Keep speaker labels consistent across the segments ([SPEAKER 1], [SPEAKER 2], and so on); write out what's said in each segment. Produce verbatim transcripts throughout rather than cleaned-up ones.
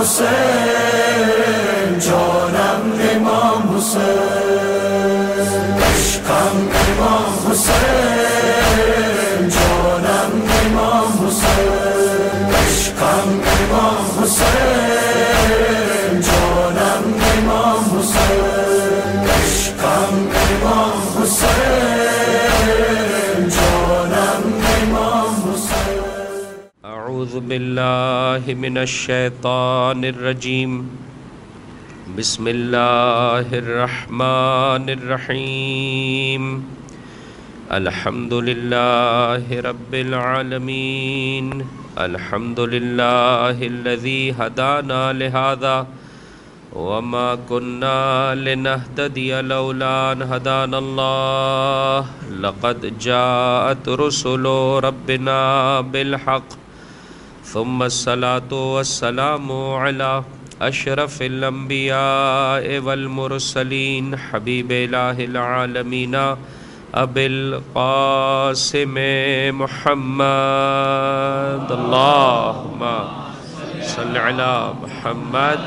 [SPEAKER 1] حسین جانم امام حسین عشقم امام حسین جانم امام حسین عشقم امام حسین جانم امام حسین عشقم امام حسین جانم امام حسین
[SPEAKER 2] اعوذ باللہ من الشیطان الرجیم بسم اللہ الرحمن الرحیم الحمد للہ رب العالمین الحمد للہ الذی ہدانا لہذا وما كنا لنهتدي لولا ان هدانا الله لقد جاءت رسل ربنا بالحق ثم الصلاة والسلام على اشرف الانبیاء والمرسلین حبیب الہ العالمین ابی القاسم محمد اللہم صل علی محمد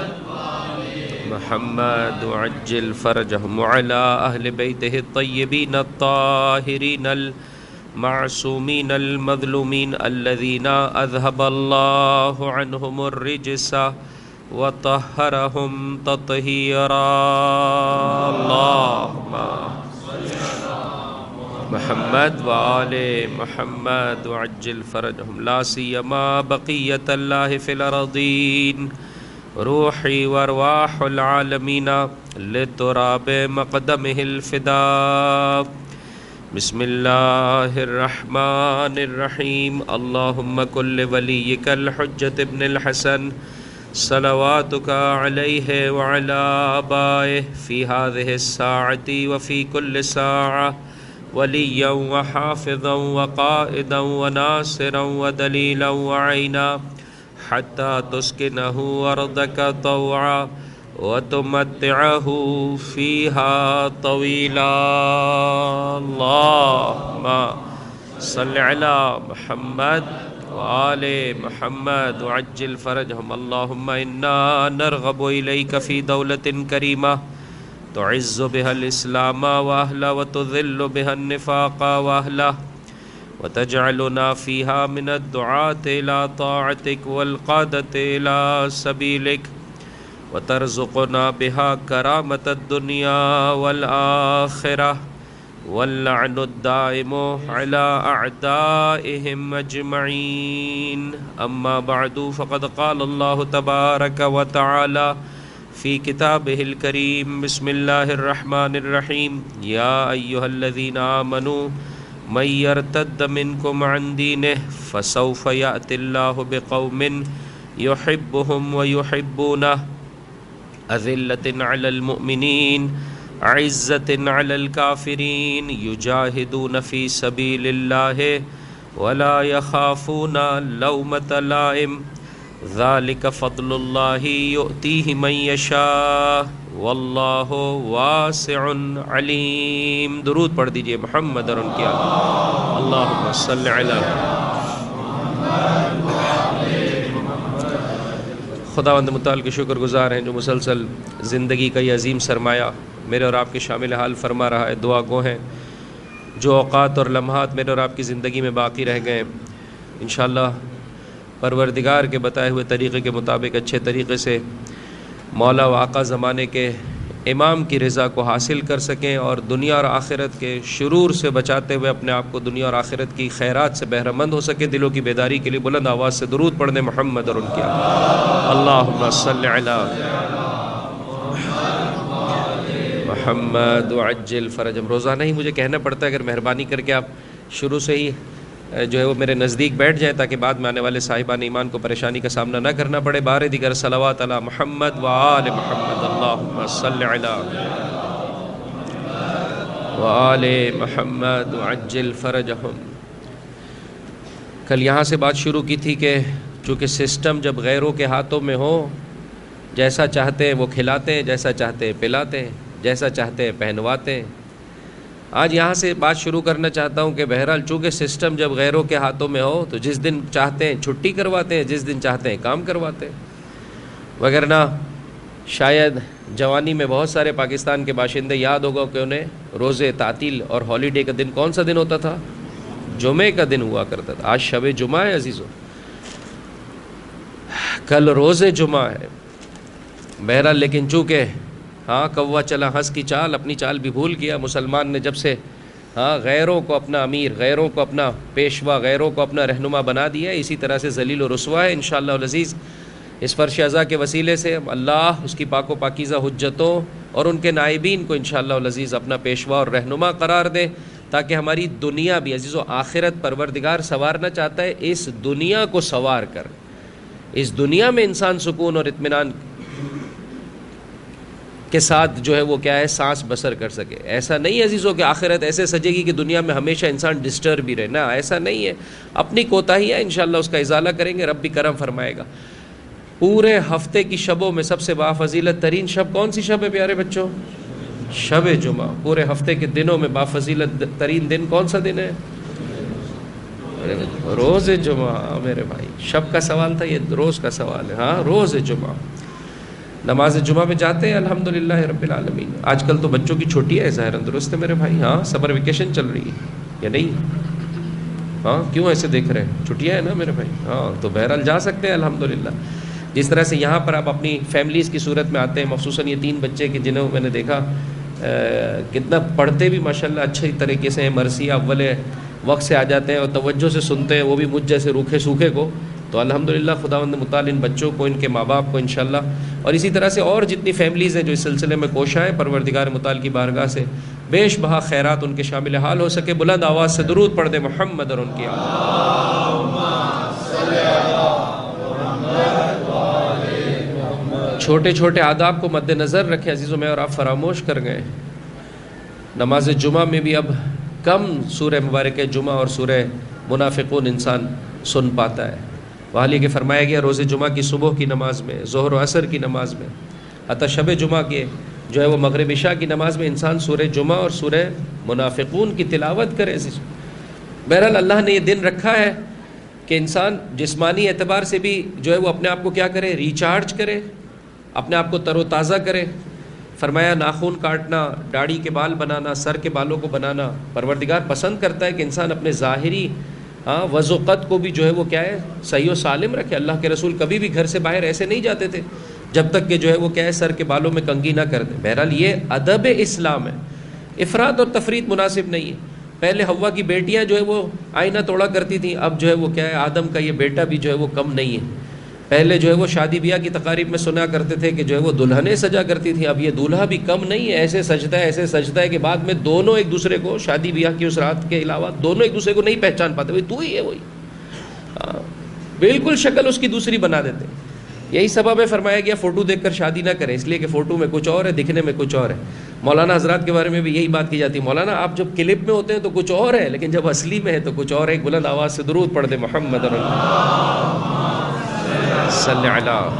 [SPEAKER 2] محمد وعجل فرجهم وعلى أهل بيته الطيبين الطاهرين المعصومين المظلومين الذين أذهب الله عنهم الرجس وطهرهم تطهيرا اللهم محمد وآل محمد وعجل فرجهم لا سيما بقية الله في الأرضين روحی وارواح العالمین لتراب مقدمہ الفداء بسم اللہ الرحمن الرحیم اللہم کل ولیک الحجۃ ابن الحسن صلواتک علیہ وعلی آبائہ فی هذه الساعة وفی کل ساعة ولیا وحافظا وقائدا وناصرا ودلیلا وعینا حتى تسكنه أرضك طوعا وتمتعه فيها طويلا اللهم صل على محمد وآل محمد وعجل فرجهم اللهم إنا نرغب إليك في دولة كريمة تعز بها الإسلام وأهله وتذل بها النفاق وأهله وتجعلنا فيها من الدعاة إلى طاعتك والقادة إلى سبيلك وترزقنا بها كرامة الدنيا والآخرة واللعن الدائم على أعدائهم أجمعين أما بعد فقد قال الله تبارك وتعالى في كتابه الكريم بسم الله الرحمن الرحيم يا أيها الذين آمنوا من يرتد منكم عن دينه فسوف يأتي الله بقوم يحبهم ويحبونه أذلة على المؤمنين عزة على الكافرين يجاهدون في سبيل الله ولا يخافون لومة لائم ذلك فضل الله يؤتيه من يشاء واللہ واسع علیم درود پڑھ دیجئے محمد اور ان کی آل اللہم صلی علی خداوند متعال کے شکر گزار ہیں جو مسلسل زندگی کا یہ عظیم سرمایہ میرے اور آپ کے شامل حال فرما رہا ہے دعا گو ہیں جو اوقات اور لمحات میرے اور آپ کی زندگی میں باقی رہ گئے انشاءاللہ پروردگار کے بتائے ہوئے طریقے کے مطابق اچھے طریقے سے مولا و آقا زمانے کے امام کی رضا کو حاصل کر سکیں اور دنیا اور آخرت کے شرور سے بچاتے ہوئے اپنے آپ کو دنیا اور آخرت کی خیرات سے بہرہ مند ہو سکے دلوں کی بیداری کے لیے بلند آواز سے درود پڑھنے محمد اور ان کی اللہم صلی علی محمد وعجل فرجهم روزانہ ہی مجھے کہنا پڑتا ہے اگر مہربانی کر کے آپ شروع سے ہی جو ہے وہ میرے نزدیک بیٹھ جائیں تاکہ بعد میں آنے والے صاحبان ایمان کو پریشانی کا سامنا نہ کرنا پڑے بار دیگر صلوات علی محمد وآل محمد اللہم صلی علی وآل محمد وعجل فرجهم کل یہاں سے بات شروع کی تھی کہ چونکہ سسٹم جب غیروں کے ہاتھوں میں ہو جیسا چاہتے ہیں وہ کھلاتے ہیں جیسا چاہتے ہیں پلاتے ہیں جیسا چاہتے ہیں پہنواتے ہیں آج یہاں سے بات شروع کرنا چاہتا ہوں کہ بہرحال چونکہ سسٹم جب غیروں کے ہاتھوں میں ہو تو جس دن چاہتے ہیں چھٹی کرواتے ہیں جس دن چاہتے ہیں کام کرواتے ہیں وگرنہ شاید جوانی میں بہت سارے پاکستان کے باشندے یاد ہوگا کہ انہیں روزے تعطیل اور ہالیڈے کا دن کون سا دن ہوتا تھا؟ جمعے کا دن ہوا کرتا تھا. آج شب جمعہ ہے عزیزو، کل روز جمعہ ہے. بہرحال لیکن چونکہ ہاں کوا چلا ہنس کی چال، اپنی چال بھی بھول گیا. مسلمان نے جب سے ہاں غیروں کو اپنا امیر، غیروں کو اپنا پیشوا، غیروں کو اپنا رہنما بنا دیا، اسی طرح سے ذلیل و رسوا ہے. انشاءاللہ العزیز اس فرش ازا کے وسیلے سے اللہ اس کی پاک و پاکیزہ حجتوں اور ان کے نائبین کو انشاءاللہ العزیز اپنا پیشوا اور رہنما قرار دے، تاکہ ہماری دنیا بھی عزیز و آخرت پروردگار سنوارنا چاہتا ہے، اس دنیا کو سنوار کر اس دنیا میں انسان سکون اور اطمینان کے ساتھ جو ہے وہ کیا ہے سانس بسر کر سکے. ایسا نہیں عزیزوں کہ آخرت ایسے سجے گی کہ دنیا میں ہمیشہ انسان ڈسٹرب ہی رہے، نہ ایسا نہیں ہے. اپنی کوتاہی ہے انشاءاللہ اس کا ازالہ کریں گے، رب بھی کرم فرمائے گا. پورے ہفتے کی شبوں میں سب سے بافضیلت ترین شب کون سی شب ہے پیارے بچوں؟ شب جمعہ. پورے ہفتے کے دنوں میں بافضیلت ترین دن کون سا دن ہے؟ روز جمعہ. میرے بھائی شب کا سوال تھا، یہ روز کا سوال ہے. ہاں روز جمعہ. نماز جمعہ میں جاتے ہیں الحمدللہ رب العالمین. آج کل تو بچوں کی چھٹی ہے ظاہر درست ہے میرے بھائی، ہاں سمر ویکیشن چل رہی ہے یا نہیں؟ ہاں کیوں ایسے دیکھ رہے ہیں؟ چھٹیاں ہیں نا میرے بھائی. ہاں تو بہرحال جا سکتے ہیں الحمدللہ. جس طرح سے یہاں پر آپ اپنی فیملیز کی صورت میں آتے ہیں، مخصوصاً یہ تین بچے کہ جنہوں میں نے دیکھا کتنا پڑھتے بھی ماشاءاللہ اچھی طریقے سے ہیں، مرثیہ اول وقت سے آ جاتے ہیں اور توجہ سے سنتے ہیں، وہ بھی مجھ جیسے روکھے سوکھے کو. تو الحمدللہ خداوند متعال ان بچوں کو، ان کے ماں باپ کو انشاءاللہ، اور اسی طرح سے اور جتنی فیملیز ہیں جو اس سلسلے میں کوشاں ہیں، پروردگار متعال کی بارگاہ سے بیش بہا خیرات ان کے شامل حال ہو سکے. بلند آواز سے درود پڑھ دیں محمد اور ان کی چھوٹے چھوٹے آداب کو مد نظر رکھیں عزیزوں. میں اور آپ فراموش کر گئے، نماز جمعہ میں بھی اب کم سورہ مبارکہ جمعہ اور سورہ منافقون انسان سن پاتا ہے. وہاں لے کے فرمایا گیا روز جمعہ کی صبح کی نماز میں، ظہر و عصر کی نماز میں، حتیٰ شب جمعہ کے جو ہے وہ مغرب عشاء کی نماز میں انسان سورہ جمعہ اور سورہ منافقون کی تلاوت کرے. بہرحال اللہ نے یہ دن رکھا ہے کہ انسان جسمانی اعتبار سے بھی جو ہے وہ اپنے آپ کو کیا کرے، ریچارج کرے، اپنے آپ کو تر و تازہ کرے. فرمایا ناخن کاٹنا، داڑھی کے بال بنانا، سر کے بالوں کو بنانا پروردگار پسند کرتا ہے کہ انسان اپنے ظاہری ہاں وضو قد کو بھی جو ہے وہ کیا ہے صحیح و سالم رکھے. اللہ کے رسول کبھی بھی گھر سے باہر ایسے نہیں جاتے تھے جب تک کہ جو ہے وہ کیا ہے سر کے بالوں میں کنگھی نہ کر دیں. بہرحال یہ ادب اسلام ہے، افراط اور تفریط مناسب نہیں ہے. پہلے حوا کی بیٹیاں جو ہے وہ آئینہ توڑا کرتی تھیں، اب جو ہے وہ کیا ہے آدم کا یہ بیٹا بھی جو ہے وہ کم نہیں ہے. پہلے جو ہے وہ شادی بیاہ کی تقاریب میں سنا کرتے تھے کہ جو ہے وہ دلہنیں سجا کرتی تھیں، اب یہ دولہا بھی کم نہیں ہے. ایسے سجتا ہے ایسے سجتا ہے کہ بعد میں دونوں ایک دوسرے کو شادی بیاہ کی اس رات کے علاوہ دونوں ایک دوسرے کو نہیں پہچان پاتے. بھائی تو ہی ہے وہی، ہاں بالکل شکل اس کی دوسری بنا دیتے. یہی سبب ہے فرمایا گیا فوٹو دیکھ کر شادی نہ کریں، اس لیے کہ فوٹو میں کچھ اور ہے، دکھنے میں کچھ اور ہے. مولانا حضرات کے بارے میں بھی یہی بات کی جاتی ہے، مولانا آپ جب کلپ میں ہوتے ہیں تو کچھ اور ہے، لیکن جب اصلی میں ہے تو کچھ اور ہے. بلند آواز سے درود پڑھ دے محمد صلی اللہ.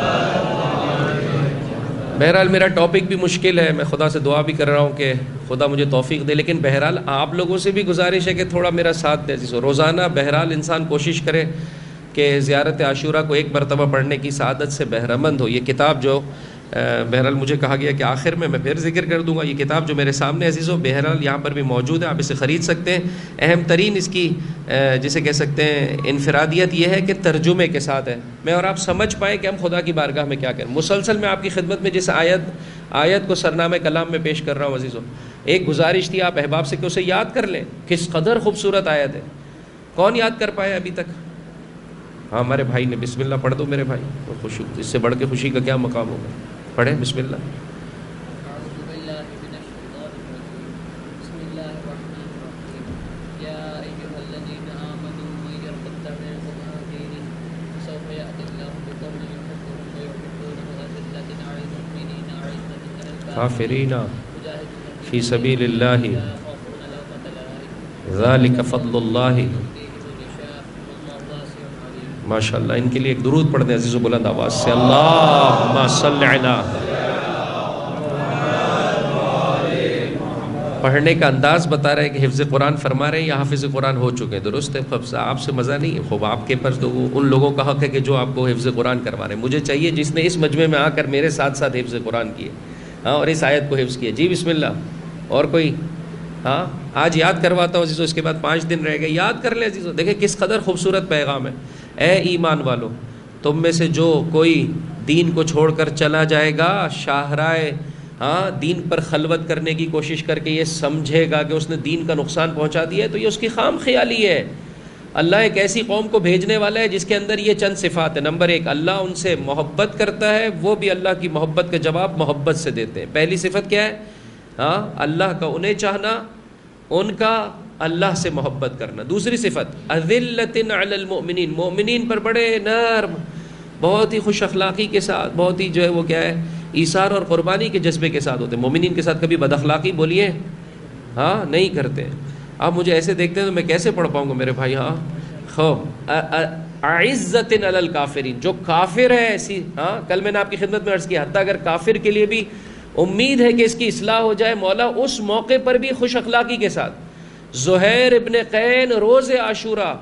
[SPEAKER 2] بہرحال میرا ٹاپک بھی مشکل ہے، میں خدا سے دعا بھی کر رہا ہوں کہ خدا مجھے توفیق دے، لیکن بہرحال آپ لوگوں سے بھی گزارش ہے کہ تھوڑا میرا ساتھ دیں. روزانہ بہرحال انسان کوشش کرے کہ زیارت عاشورہ کو ایک مرتبہ پڑھنے کی سعادت سے بہرمند ہو. یہ کتاب جو بہرحال مجھے کہا گیا کہ آخر میں میں پھر ذکر کر دوں گا، یہ کتاب جو میرے سامنے عزیزوں بہرحال یہاں پر بھی موجود ہے، آپ اسے خرید سکتے ہیں. اہم ترین اس کی جسے کہہ سکتے ہیں انفرادیت یہ ہے کہ ترجمے کے ساتھ ہے، میں اور آپ سمجھ پائیں کہ ہم خدا کی بارگاہ میں کیا کریں. مسلسل میں آپ کی خدمت میں جس آیت آیت کو سرنامہ کلام میں پیش کر رہا ہوں عزیزوں، ایک گزارش تھی آپ احباب سے کہ اسے یاد کر لیں. کس قدر خوبصورت آیت ہے، کون یاد کر پایا ابھی تک؟ ہاں ہمارے بھائی نے. بسم اللہ پڑھ دو میرے بھائی، خوشی اس سے بڑھ کے خوشی کا کیا مقام ہوگا. پڑھیں بسم اللہ. کافرین فی سبیل اللہ ذالک فضل اللہ. ماشاء اللہ ان کے لیے ایک درود پڑھ دیں عزیز و بلند آواز سے. اللہم صلی علی پڑھنے کا انداز بتا رہے ہیں کہ حفظ قرآن فرما رہے ہیں یا حافظ قرآن ہو چکے ہیں. درست ہے. آپ سے مزہ نہیں ہے. خوب آپ کے پاس تو ان لوگوں کا حق ہے کہ جو آپ کو حفظ قرآن کروا رہے ہیں. مجھے چاہیے جس نے اس مجمع میں آ کر میرے ساتھ ساتھ حفظ قرآن کیے, ہاں, اور اس آیت کو حفظ کیے. جی بسم اللہ. اور کوئی؟ ہاں, آج یاد کرواتا ہوں عزیزو, اس کے بعد پانچ دن رہ گئے. یاد کر لیں عزیزو. دیکھیں کس قدر خوبصورت پیغام ہے. اے ایمان والو, تم میں سے جو کوئی دین کو چھوڑ کر چلا جائے گا, شاہراہ ہاں دین پر خلوت کرنے کی کوشش کر کے یہ سمجھے گا کہ اس نے دین کا نقصان پہنچا دیا ہے, تو یہ اس کی خام خیالی ہے. اللہ ایک ایسی قوم کو بھیجنے والا ہے جس کے اندر یہ چند صفات ہیں. نمبر ایک, اللہ ان سے محبت کرتا ہے, وہ بھی اللہ کی محبت کا جواب محبت سے دیتے ہیں. پہلی صفت کیا ہے؟ ہاں, اللہ کا انہیں چاہنا, ان کا اللہ سے محبت کرنا. دوسری صفت اذلۃ علی المؤمنین, مومنین پر بڑے نرم, بہت ہی خوش اخلاقی کے ساتھ, بہت ہی جو ہے وہ کیا ہے, ایثار اور قربانی کے جذبے کے ساتھ ہوتے ہیں. مومنین کے ساتھ کبھی بد اخلاقی بولیے ہاں نہیں کرتے. آپ مجھے ایسے دیکھتے ہیں تو میں کیسے پڑھ پاؤں گا میرے بھائی. ہاں, خوب اعزۃ علی الکافرین, جو کافر ہے ایسی, ہاں, کل میں نے آپ کی خدمت میں عرض کیا, حتیٰ اگر کافر کے لیے بھی امید ہے کہ اس کی اصلاح ہو جائے, مولا اس موقع پر بھی خوش اخلاقی کے ساتھ. زہیر ابن قین روز عاشورہ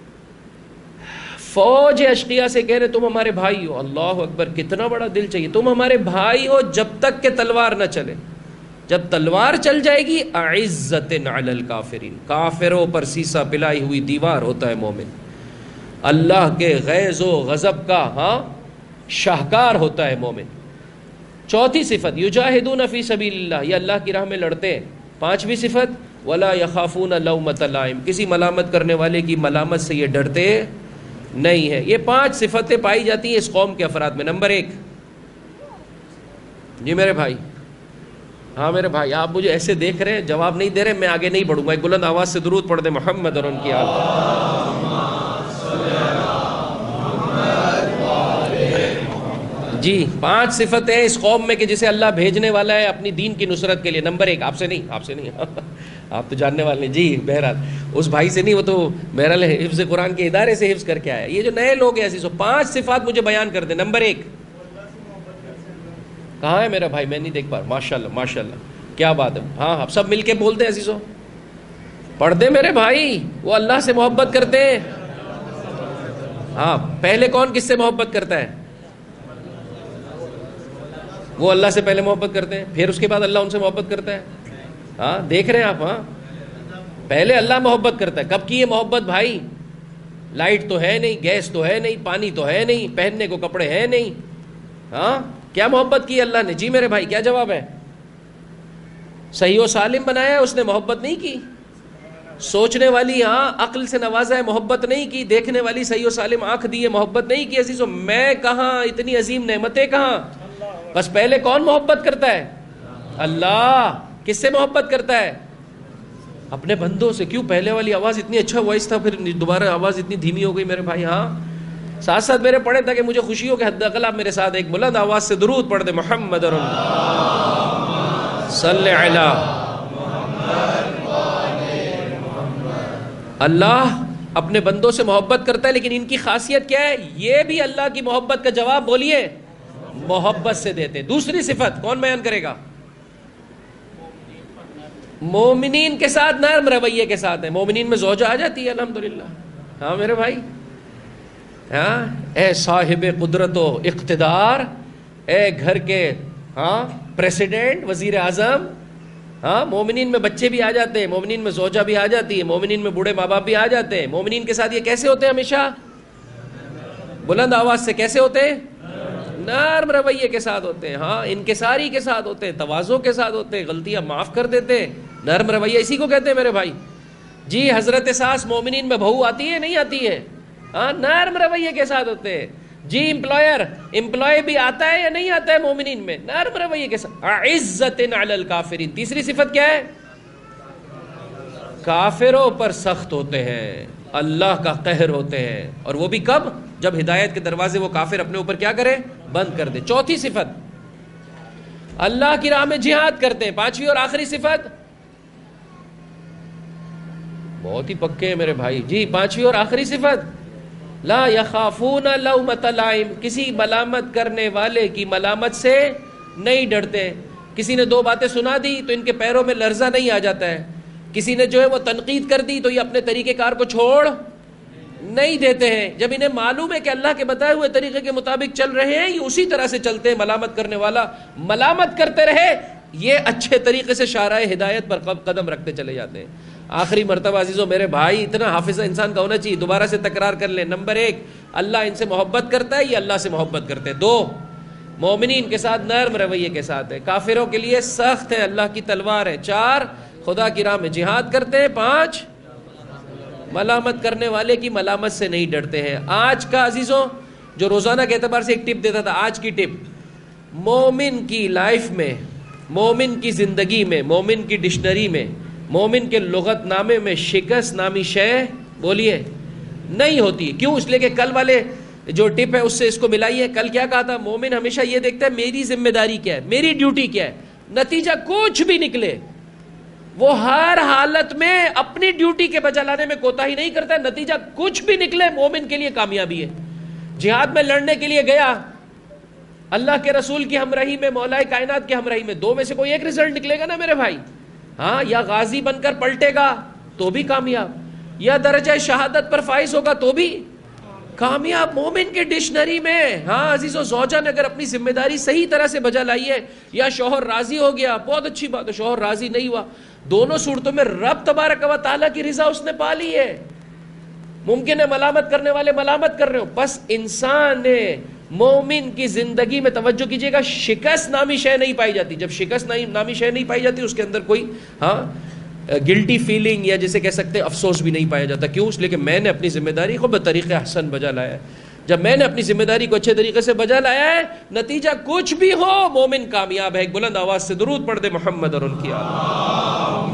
[SPEAKER 2] فوج اشقیاء سے کہہ رہے تم ہمارے بھائی ہو. اللہ اکبر, کتنا بڑا دل چاہیے. تم ہمارے بھائی ہو جب تک کہ تلوار نہ چلے, جب تلوار چل جائے گی اعزۃ علی الکافرین, کافروں پر سیسا پلائی ہوئی دیوار ہوتا ہے مومن. اللہ کے غیظ و غضب کا ہاں شاہکار ہوتا ہے مومن. چوتھی صفت یجاہدون فی سبیل اللہ, یہ اللہ کی راہ میں لڑتے ہیں. پانچویں صفت ولا یخافون لومۃ لائم, کسی ملامت کرنے والے کی ملامت سے یہ ڈرتے نہیں ہے. یہ پانچ صفتیں پائی جاتی ہیں اس قوم کے افراد میں. نمبر ایک, جی میرے بھائی, ہاں میرے بھائی, آپ مجھے ایسے دیکھ رہے ہیں, جواب نہیں دے رہے, میں آگے نہیں بڑھوں گا. ایک بلند آواز سے درود پڑھ دیں محمد اور ان کی آل. جی, پانچ صفتیں ہیں اس قوم میں کہ جسے اللہ بھیجنے والا ہے اپنی دین کی نصرت کے لیے. نمبر ایک, آپ سے نہیں, آپ سے نہیں آپ تو جاننے والے ہیں. جی بہرحال اس بھائی سے نہیں, وہ تو بہرحال حفظ قرآن کے ادارے سے حفظ کر کے آیا. یہ جو نئے لوگ ہیں ایسی سو پانچ صفات مجھے بیان کر دیں. نمبر ایک, کہاں ہے میرا بھائی, میں نہیں دیکھ پا رہا. ماشاء اللہ ماشاء اللہ, کیا بات ہے. ہاں آپ سب مل کے بولتے ہیں عزیزو, پڑھ دیں میرے بھائی. وہ اللہ سے محبت کرتے ہیں. ہاں, پہلے کون کس سے محبت کرتا ہے؟ وہ اللہ سے پہلے محبت کرتے ہیں, پھر اس کے بعد اللہ ان سے محبت کرتا ہے. ہاں دیکھ رہے ہیں آپ. ہاں, پہلے اللہ محبت کرتا ہے. کب کی یہ محبت بھائی؟ لائٹ تو ہے نہیں, گیس تو ہے نہیں, پانی تو ہے نہیں, پہننے کو کپڑے ہیں نہیں. ہاں, کیا محبت کی اللہ نے؟ جی میرے بھائی کیا جواب ہے؟ صحیح و سالم بنایا ہے اس نے, محبت نہیں کی. سوچنے والی ہاں عقل سے نوازا ہے, محبت نہیں کی. دیکھنے والی صحیح و سالم آنکھ دی ہے, محبت نہیں کی. عزیزو میں کہاں, اتنی عظیم نعمتیں کہاں. بس پہلے کون محبت کرتا ہے؟ اللہ. کس سے محبت کرتا ہے؟ اپنے بندوں سے. کیوں پہلے والی آواز اتنی اچھا وائس تھا, پھر دوبارہ آواز اتنی دھیمی ہو گئی میرے بھائی. ہاں, ساتھ ساتھ میرے پڑھے تاکہ مجھے خوشی ہو کہ حد اقل آپ میرے ساتھ ایک بلند آواز سے درود پڑھ دیں محمد اور صلی علی. اللہ اپنے بندوں سے محبت کرتا ہے, لیکن ان کی خاصیت کیا ہے؟ یہ بھی اللہ کی محبت کا جواب بولیے محبت سے دیتے. دوسری صفت کون بیان کرے گا؟ مومنین کے ساتھ نرم رویے کے ساتھ ہے. مومنین میں زوجہ آ جاتی ہے الحمدللہ. ہاں میرے بھائی, ہاں, اے صاحب قدرت و اقتدار, اے گھر کے ہاں پریسیڈنٹ, وزیر اعظم. ہاں, مومنین میں بچے بھی آ جاتے ہیں, مومنین میں زوجہ بھی آ جاتی ہے, مومنین میں بوڑھے ماں باپ بھی آ جاتے ہیں. مومنین کے ساتھ یہ کیسے ہوتے ہیں؟ ہمیشہ بلند آواز سے کیسے ہوتے ہیں؟ نرم رویے کے ساتھ ہوتے ہیں. ہاں, انکساری کے ساتھ ہوتے ہیں, تواضع کے ساتھ ہوتے ہیں, غلطیاں معاف کر دیتے ہیں. نرم رویہ اسی کو کہتے ہیں میرے بھائی. جی حضرت ساس مومنین میں بہو آتی ہے نہیں آتی ہے؟ ہاں, نرم رویے کے ساتھ ہوتے ہیں. جی امپلائر امپلائی بھی آتا ہے یا نہیں آتا ہے مومنین میں؟ نرم رویے کے ساتھ. عزت علی الکافرین. تیسری صفت کیا ہے؟ کافروں پر سخت ہوتے ہیں, اللہ کا قہر ہوتے ہیں. اور وہ بھی کب؟ جب ہدایت کے دروازے وہ کافر اپنے اوپر کیا کرے؟ بند کر دے. چوتھی صفت اللہ کی راہ میں جہاد کرتے ہیں. پانچویں اور آخری صفت, بہت ہی پکے ہیں میرے بھائی. جی پانچویں اور آخری صفت لا یخافون لومۃ لائم, کسی ملامت کرنے والے کی ملامت سے نہیں ڈرتے. کسی نے دو باتیں سنا دی تو ان کے پیروں میں لرزہ نہیں آ جاتا ہے، کسی نے جو ہے وہ تنقید کر دی تو یہ اپنے طریقہ کار کو چھوڑ نہیں دیتے ہیں. جب انہیں معلوم ہے کہ اللہ کے بتائے ہوئے طریقے کے مطابق چل رہے ہیں، یہ اسی طرح سے چلتے ہیں. ملامت کرنے والا ملامت کرتے رہے، یہ اچھے طریقے سے شارع ہدایت پر قدم رکھتے چلے جاتے ہیں. آخری مرتبہ عزیزو میرے بھائی، اتنا حافظہ انسان کا ہونا چاہیے، دوبارہ سے تکرار کر لیں. نمبر ایک، اللہ ان سے محبت کرتا ہے، یہ اللہ سے محبت کرتے ہیں. دو، مومنین کے ساتھ نرم رویے کے ساتھ ہے، کافروں کے لیے سخت ہے، اللہ کی تلوار ہے. چار، خدا کی راہ میں جہاد کرتے ہیں. پانچ، ملامت کرنے والے کی ملامت سے نہیں ڈرتے ہیں. آج کا عزیزوں جو روزانہ کے اعتبار سے ایک ٹپ دیتا تھا، آج کی ٹپ، مومن کی لائف میں، مومن کی زندگی میں، مومن کی ڈکشنری میں، مومن کے لغت نامے میں شکست نامی شے بولیے نہیں ہوتی. کیوں؟ اس لیے کہ کل والے جو ٹپ ہے اس سے اس کو ملائی ہے. کل کیا کہا تھا؟ مومن ہمیشہ یہ دیکھتا ہے میری ذمہ داری کیا ہے، میری ڈیوٹی کیا ہے. نتیجہ کچھ بھی نکلے وہ ہر حالت میں اپنی ڈیوٹی کے بجا لانے میں کوتاہی نہیں کرتا ہے. نتیجہ کچھ بھی نکلے مومن کے لیے کامیابی ہے. جہاد میں لڑنے کے لیے گیا، اللہ کے رسول کی ہمراہی میں، مولا کائنات کی ہمراہی میں، دو میں سے کوئی ایک رزلٹ نکلے گا نا میرے بھائی. ہاں، یا غازی بن کر پلٹے گا تو بھی کامیاب، یا درجہ شہادت پر فائز ہوگا تو بھی کامیاب. مومن کے ڈکشنری میں. ہاں عزیزو، زوجہ نے اگر اپنی ذمہ داری صحیح طرح سے بجا لائی ہے، یا شوہر راضی ہو گیا، بہت اچھی بات ہے. شوہر راضی نہیں ہوا، دونوں صورتوں میں رب تبارک و تعالیٰ کی رضا اس نے پا لی ہے. ممکن ہے ملامت کرنے والے ملامت کر رہے ہو، بس انسان نے مومن کی زندگی میں توجہ کیجئے گا، شکست نامی شے نہیں پائی جاتی. جب شکست نامی شے نہیں پائی جاتی، اس کے اندر کوئی ہاں گلٹی فیلنگ یا جسے کہہ سکتے ہیں افسوس بھی نہیں پایا جاتا. کیوں؟ اس لیے کہ میں نے اپنی ذمہ داری کو بطریقہ احسن بجا لایا ہے. جب میں نے اپنی ذمہ داری کو اچھے طریقے سے بجا لایا ہے، نتیجہ کچھ بھی ہو مومن کامیاب ہے. ایک بلند آواز سے درود پڑھ دے محمد اور ان کی آل.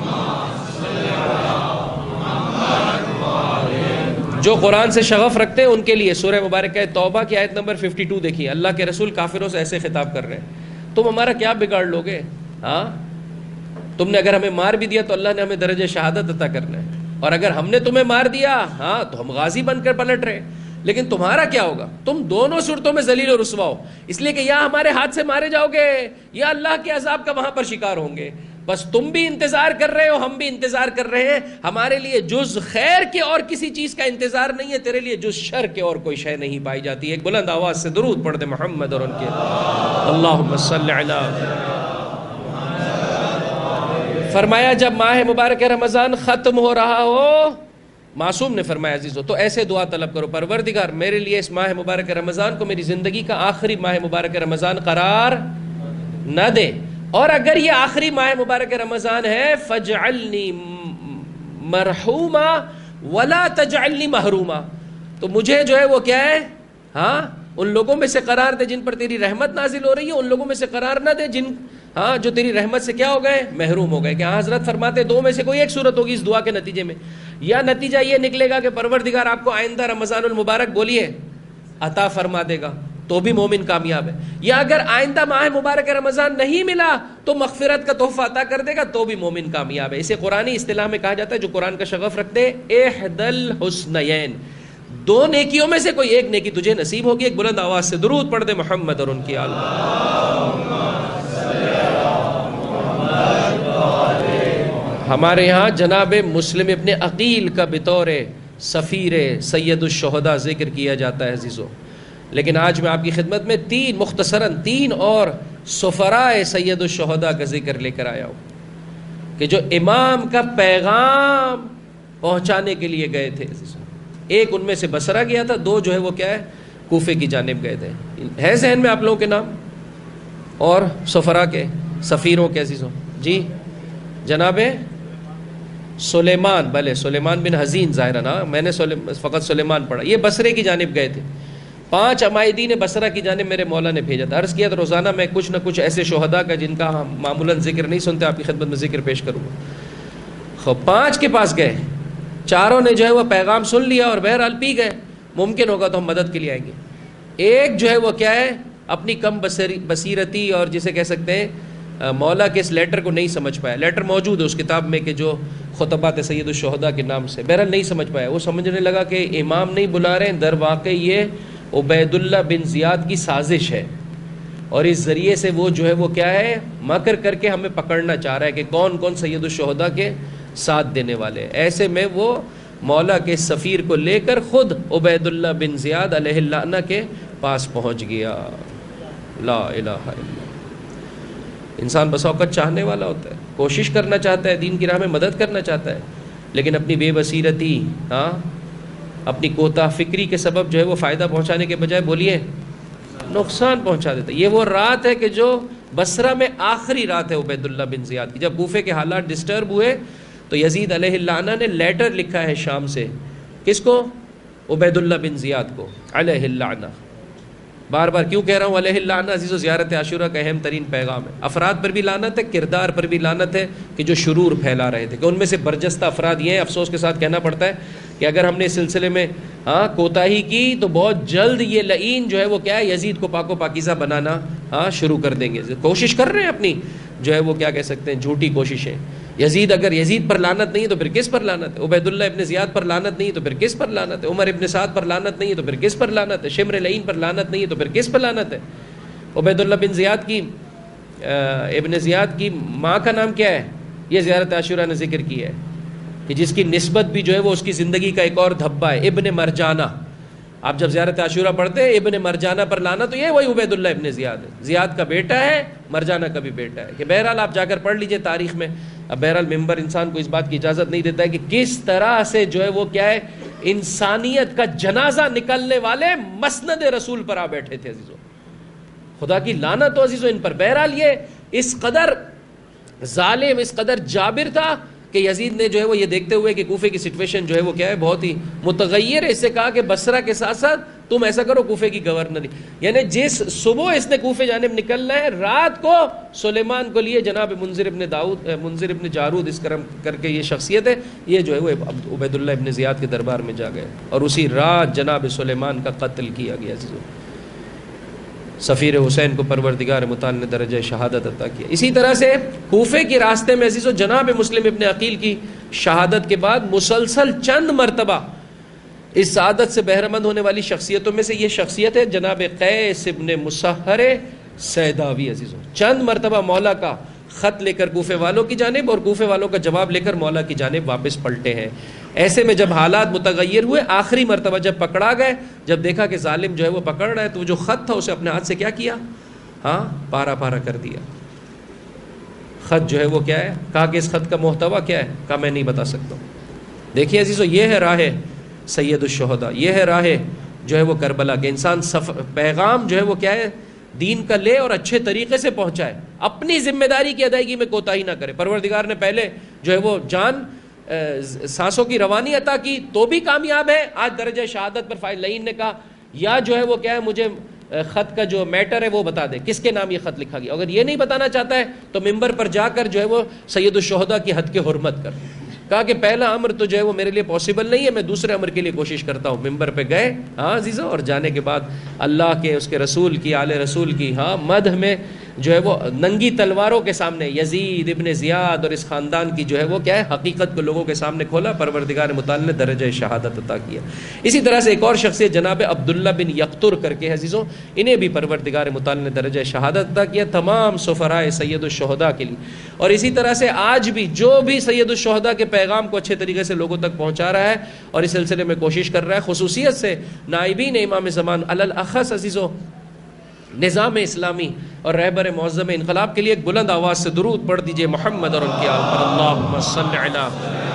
[SPEAKER 2] جو قرآن سے شغف رکھتے ہیں ان کے لیے سورہ مبارکہ توبہ کی آیت نمبر بائیس دیکھیے. اللہ کے رسول کافروں سے ایسے خطاب کر رہے ہیں، تم ہمارا کیا بگاڑ لوگے؟ ہاں، تم نے اگر ہمیں مار بھی دیا تو اللہ نے ہمیں درجہ شہادت عطا کرنا ہے، اور اگر ہم نے تمہیں مار دیا ہاں تو ہم غازی بن کر پلٹ رہے، لیکن تمہارا کیا ہوگا؟ تم دونوں صورتوں میں ذلیل و رسوا ہو. اس لیے کہ یا ہمارے ہاتھ سے مارے جاؤ گے یا اللہ کے عذاب کا وہاں پر شکار ہوں گے. بس تم بھی انتظار کر رہے ہو، ہم بھی انتظار کر رہے ہیں. ہمارے لیے جز خیر کے اور کسی چیز کا انتظار نہیں ہے، تیرے لیے جز شر کے اور کوئی شے نہیں پائی جاتی. ایک بلند آواز سے درود پڑھ دے محمد اور ان کے اللہم صلی علی. فرمایا جب ماہ مبارک رمضان ختم ہو رہا ہو، معصوم نے فرمایا عزیزو، تو ایسے دعا طلب کرو، پروردگار میرے لیے اس ماہ مبارک رمضان کو میری زندگی کا آخری ماہ مبارک رمضان قرار نہ دے، اور اگر یہ آخری ماہ مبارک رمضان ہے فجعلنی مرحوما ولا تجعلنی محروما، تو مجھے جو ہے وہ کیا ہے، ہاں ان لوگوں میں سے قرار دے جن پر تیری رحمت نازل ہو رہی ہے، ان لوگوں میں سے قرار نہ دے جن ہاں جو تیری رحمت سے کیا ہو گئے، محروم ہو گئے. کہ ہاں حضرت فرماتے دو میں سے کوئی ایک صورت ہوگی اس دعا کے نتیجے میں. یا نتیجہ یہ نکلے گا کہ پروردگار آپ کو آئندہ رمضان المبارک بولیے عطا فرما دے گا تو بھی مومن کامیاب ہے، یا اگر آئندہ ماہ مبارک رمضان نہیں ملا تو مغفرت کا تحفہ عطا کر دے گا تو بھی مومن کامیاب ہے. اسے قرآنی اصطلاح میں کہا جاتا ہے، جو قرآن کا شغف رکھتے ہیں، احدل حسنین، دو نیکیوں میں سے کوئی ایک نیکی تجھے نصیب ہوگی. ایک بلند آواز سے درود پڑھ دے محمد اور ان کی آل. ہمارے یہاں جناب مسلم ابن عقیل کا بطور سفیر سید الشہداء ذکر کیا جاتا ہے عزیزو، لیکن آج میں آپ کی خدمت میں تین مختصراً تین اور سفراء سید الشہداء کا ذکر لے کر آیا ہوں کہ جو امام کا پیغام پہنچانے کے لیے گئے تھے عزیزو. ایک ان میں سے بصرہ گیا تھا، دو جو ہے وہ کیا ہے کوفے کی جانب گئے تھے. ہے ذہن میں آپ لوگوں کے نام اور سفراء کے سفیروں کے عزیزوں؟ جی جناب سلیمان، بھلے سلیمان بن حزین ظاہرہ نا، میں نے فقط سلیمان پڑھا. یہ بصرے کی جانب گئے تھے. پانچ عمائدین بصرہ کی جانب میرے مولا نے بھیجا تھا. عرض کیا تھا روزانہ میں کچھ نہ کچھ ایسے شہداء کا جن کا ہم معمولاً ذکر نہیں سنتے آپ کی خدمت میں ذکر پیش کروں گا. خب پانچ کے پاس گئے، چاروں نے جو ہے وہ پیغام سن لیا اور بہرحال پی گئے. ممکن ہوگا تو ہم مدد کے لیے آئیں گے. ایک جو ہے وہ کیا ہے اپنی کم بصیرتی اور جسے کہہ سکتے ہیں مولا کے اس لیٹر کو نہیں سمجھ پایا. لیٹر موجود ہے اس کتاب میں کہ جو خطبات سید الشہداء کے نام سے، بہرحال نہیں سمجھ پایا. وہ سمجھنے لگا کہ امام نہیں بلا رہے ہیں، در واقع یہ عبید اللہ بن زیاد کی سازش ہے، اور اس ذریعے سے وہ جو ہے وہ کیا ہے مکر کر کے ہمیں پکڑنا چاہ رہا ہے کہ کون کون سید الشہداء کے ساتھ دینے والے ہیں. ایسے میں وہ مولا کے سفیر کو لے کر خود عبید اللہ بن زیاد علیہ اللعنہ کے پاس پہنچ گیا. لا الہ الا اللہ. انسان بس اوقات چاہنے والا ہوتا ہے, کوشش کرنا چاہتا ہے, دین کی راہ میں مدد کرنا چاہتا ہے, لیکن اپنی بے بصیرتی, ہاں اپنی کوتاہ فکری کے سبب جو ہے وہ فائدہ پہنچانے کے بجائے بولیے نقصان پہنچا دیتا ہے. یہ وہ رات ہے کہ جو بصرہ میں آخری رات ہے عبید اللہ بن زیاد کی. جب کوفے کے حالات ڈسٹرب ہوئے تو یزید علیہ اللعنہ نے لیٹر لکھا ہے شام سے. کس کو؟ عبید اللہ بن زیاد کو علیہ اللعنہ. بار بار کیوں کہہ رہا ہوں علیہ اللعنہ عزیز و زیارت عاشورہ کا اہم ترین پیغام ہے. افراد پر بھی لعنت ہے, کردار پر بھی لعنت ہے کہ جو شرور پھیلا رہے تھے, کہ ان میں سے برجستہ افراد یہ ہیں. افسوس کے ساتھ کہنا پڑتا ہے کہ اگر ہم نے اس سلسلے میں ہاں کوتاہی کی تو بہت جلد یہ لعین جو ہے وہ کیا ہے یزید کو پاک و پاکیزہ بنانا ہاں شروع کر دیں گے. کوشش کر رہے ہیں اپنی جو ہے وہ کیا کہہ سکتے ہیں جھوٹی کوششیں. یزید اگر یزید پر لعنت نہیں ہے تو پھر کس پر لعنت ہے؟ عبید اللہ ابن زیاد پر لعنت نہیں ہے تو پھر کس پر لعنت ہے؟ عمر ابن سعد پر لعنت نہیں ہے تو پھر کس پر لعنت ہے؟ شمر لعین پر لعنت نہیں ہے تو پھر کس پر لعنت ہے؟ عبید اللہ بن زیاد کی ابن زیاد کی ماں کا نام کیا ہے؟ یہ زیارت عاشورہ نے ذکر کیا ہے کہ جس کی نسبت بھی جو ہے وہ اس کی زندگی کا ایک اور دھبا ہے, ابن مرجانہ. آپ جب زیارت عاشورہ پڑھتے ہیں ابن مرجانہ پر لانا تو یہ وہی عبید اللہ ابن زیاد ہے. زیاد کا بیٹا ہے, مرجانہ کا بھی بیٹا ہے. کہ بہرحال آپ جا کر پڑھ لیجئے تاریخ میں. اب بہرحال ممبر انسان کو اس بات کی اجازت نہیں دیتا ہے کہ کس طرح سے جو ہے وہ کیا ہے انسانیت کا جنازہ نکلنے والے مسند رسول پر آ بیٹھے تھے. عزیزو خدا کی لعنت ہو عزیزو ان پر. بہرحال یہ اس قدر ظالم, اس قدر جابر تھا کہ یزید نے جو ہے وہ یہ دیکھتے ہوئے کہ کوفے کی سچویشن جو ہے وہ کیا ہے بہت ہی متغیر ہے, اس سے کہا کہ بصرہ کے ساتھ ساتھ تم ایسا کرو کوفے کی گورنری, یعنی جس صبح اس نے کوفے جانب نکلنا ہے رات کو سلیمان کو لیے جناب منذر ابن داؤد منذر ابن جارود اس کرم کر کے یہ شخصیت ہے, یہ جو ہے وہ عبید اللہ ابن زیاد کے دربار میں جا گئے اور اسی رات جناب سلیمان کا قتل کیا گیا. سفیر حسین کو پروردگار متعال نے درجہ شہادت عطا کیا. اسی طرح سے کوفے کے راستے میں عزیزو جناب مسلم ابن عقیل کی شہادت کے بعد مسلسل چند مرتبہ اس سعادت سے بہرمند ہونے والی شخصیتوں میں سے یہ شخصیت ہے جناب قیس ابن مسحر سیداوی. عزیزو چند مرتبہ مولا کا خط لے کر کوفے والوں کی جانب اور کوفے والوں کا جواب لے کر مولا کی جانب واپس پلٹے ہیں. ایسے میں جب حالات متغیر ہوئے, آخری مرتبہ جب پکڑا گئے, جب دیکھا کہ ظالم جو ہے وہ پکڑ رہا ہے تو وہ جو خط تھا اسے اپنے ہاتھ سے کیا کیا, ہاں پارا پارا کر دیا. خط جو ہے وہ کیا ہے, کہا کہ اس خط کا محتوا کیا ہے, کہا میں نہیں بتا سکتا. دیکھیے عزیزو یہ ہے راہ سید الشہداء, یہ ہے راہ جو ہے وہ کربلا کے. انسان پیغام جو ہے وہ کیا ہے دین کا لے اور اچھے طریقے سے پہنچائے, اپنی ذمہ داری کی ادائیگی میں کوتاہی نہ کرے. پروردگار نے پہلے جو ہے وہ جان سانسوں کی روانی عطا کی تو بھی کامیاب ہے. آج درجہ شہادت پر فائز لعین نے کہا یا جو ہے وہ کیا ہے مجھے خط کا جو میٹر ہے وہ بتا دے, کس کے نام یہ خط لکھا گیا. اگر یہ نہیں بتانا چاہتا ہے تو ممبر پر جا کر جو ہے وہ سید الشہداء کی حد کے حرمت کر. کہا کہ پہلا امر تو جو ہے وہ میرے لیے پاسبل نہیں ہے, میں دوسرے امر کے لیے کوشش کرتا ہوں. ممبر پہ گئے ہاں عزیزو, اور جانے کے بعد اللہ کے اس کے رسول کی آل رسول کی ہاں مدح میں جو ہے وہ ننگی تلواروں کے سامنے یزید ابن زیاد اور اس خاندان کی جو ہے وہ کیا ہے حقیقت کو لوگوں کے سامنے کھولا. پروردگار متعال نے درجہ شہادت عطا کیا. اسی طرح سے ایک اور شخصیت جناب عبداللہ بن یقطر کر کے عزیزوں, انہیں بھی پروردگار متعال نے درجہ شہادت عطا کیا تمام سفرائے سید الشہداء کے لیے. اور اسی طرح سے آج بھی جو بھی سید الشہداء کے پیغام کو اچھے طریقے سے لوگوں تک پہنچا رہا ہے اور اس سلسلے میں کوشش کر رہا ہے, خصوصیت سے نائبین امام زمان الاخص عزیزو نظام اسلامی اور رہبر معظم انقلاب کے لیے ایک بلند آواز سے درود پڑھ دیجئے محمد اور ان کے آل پر. اللہم صل علی.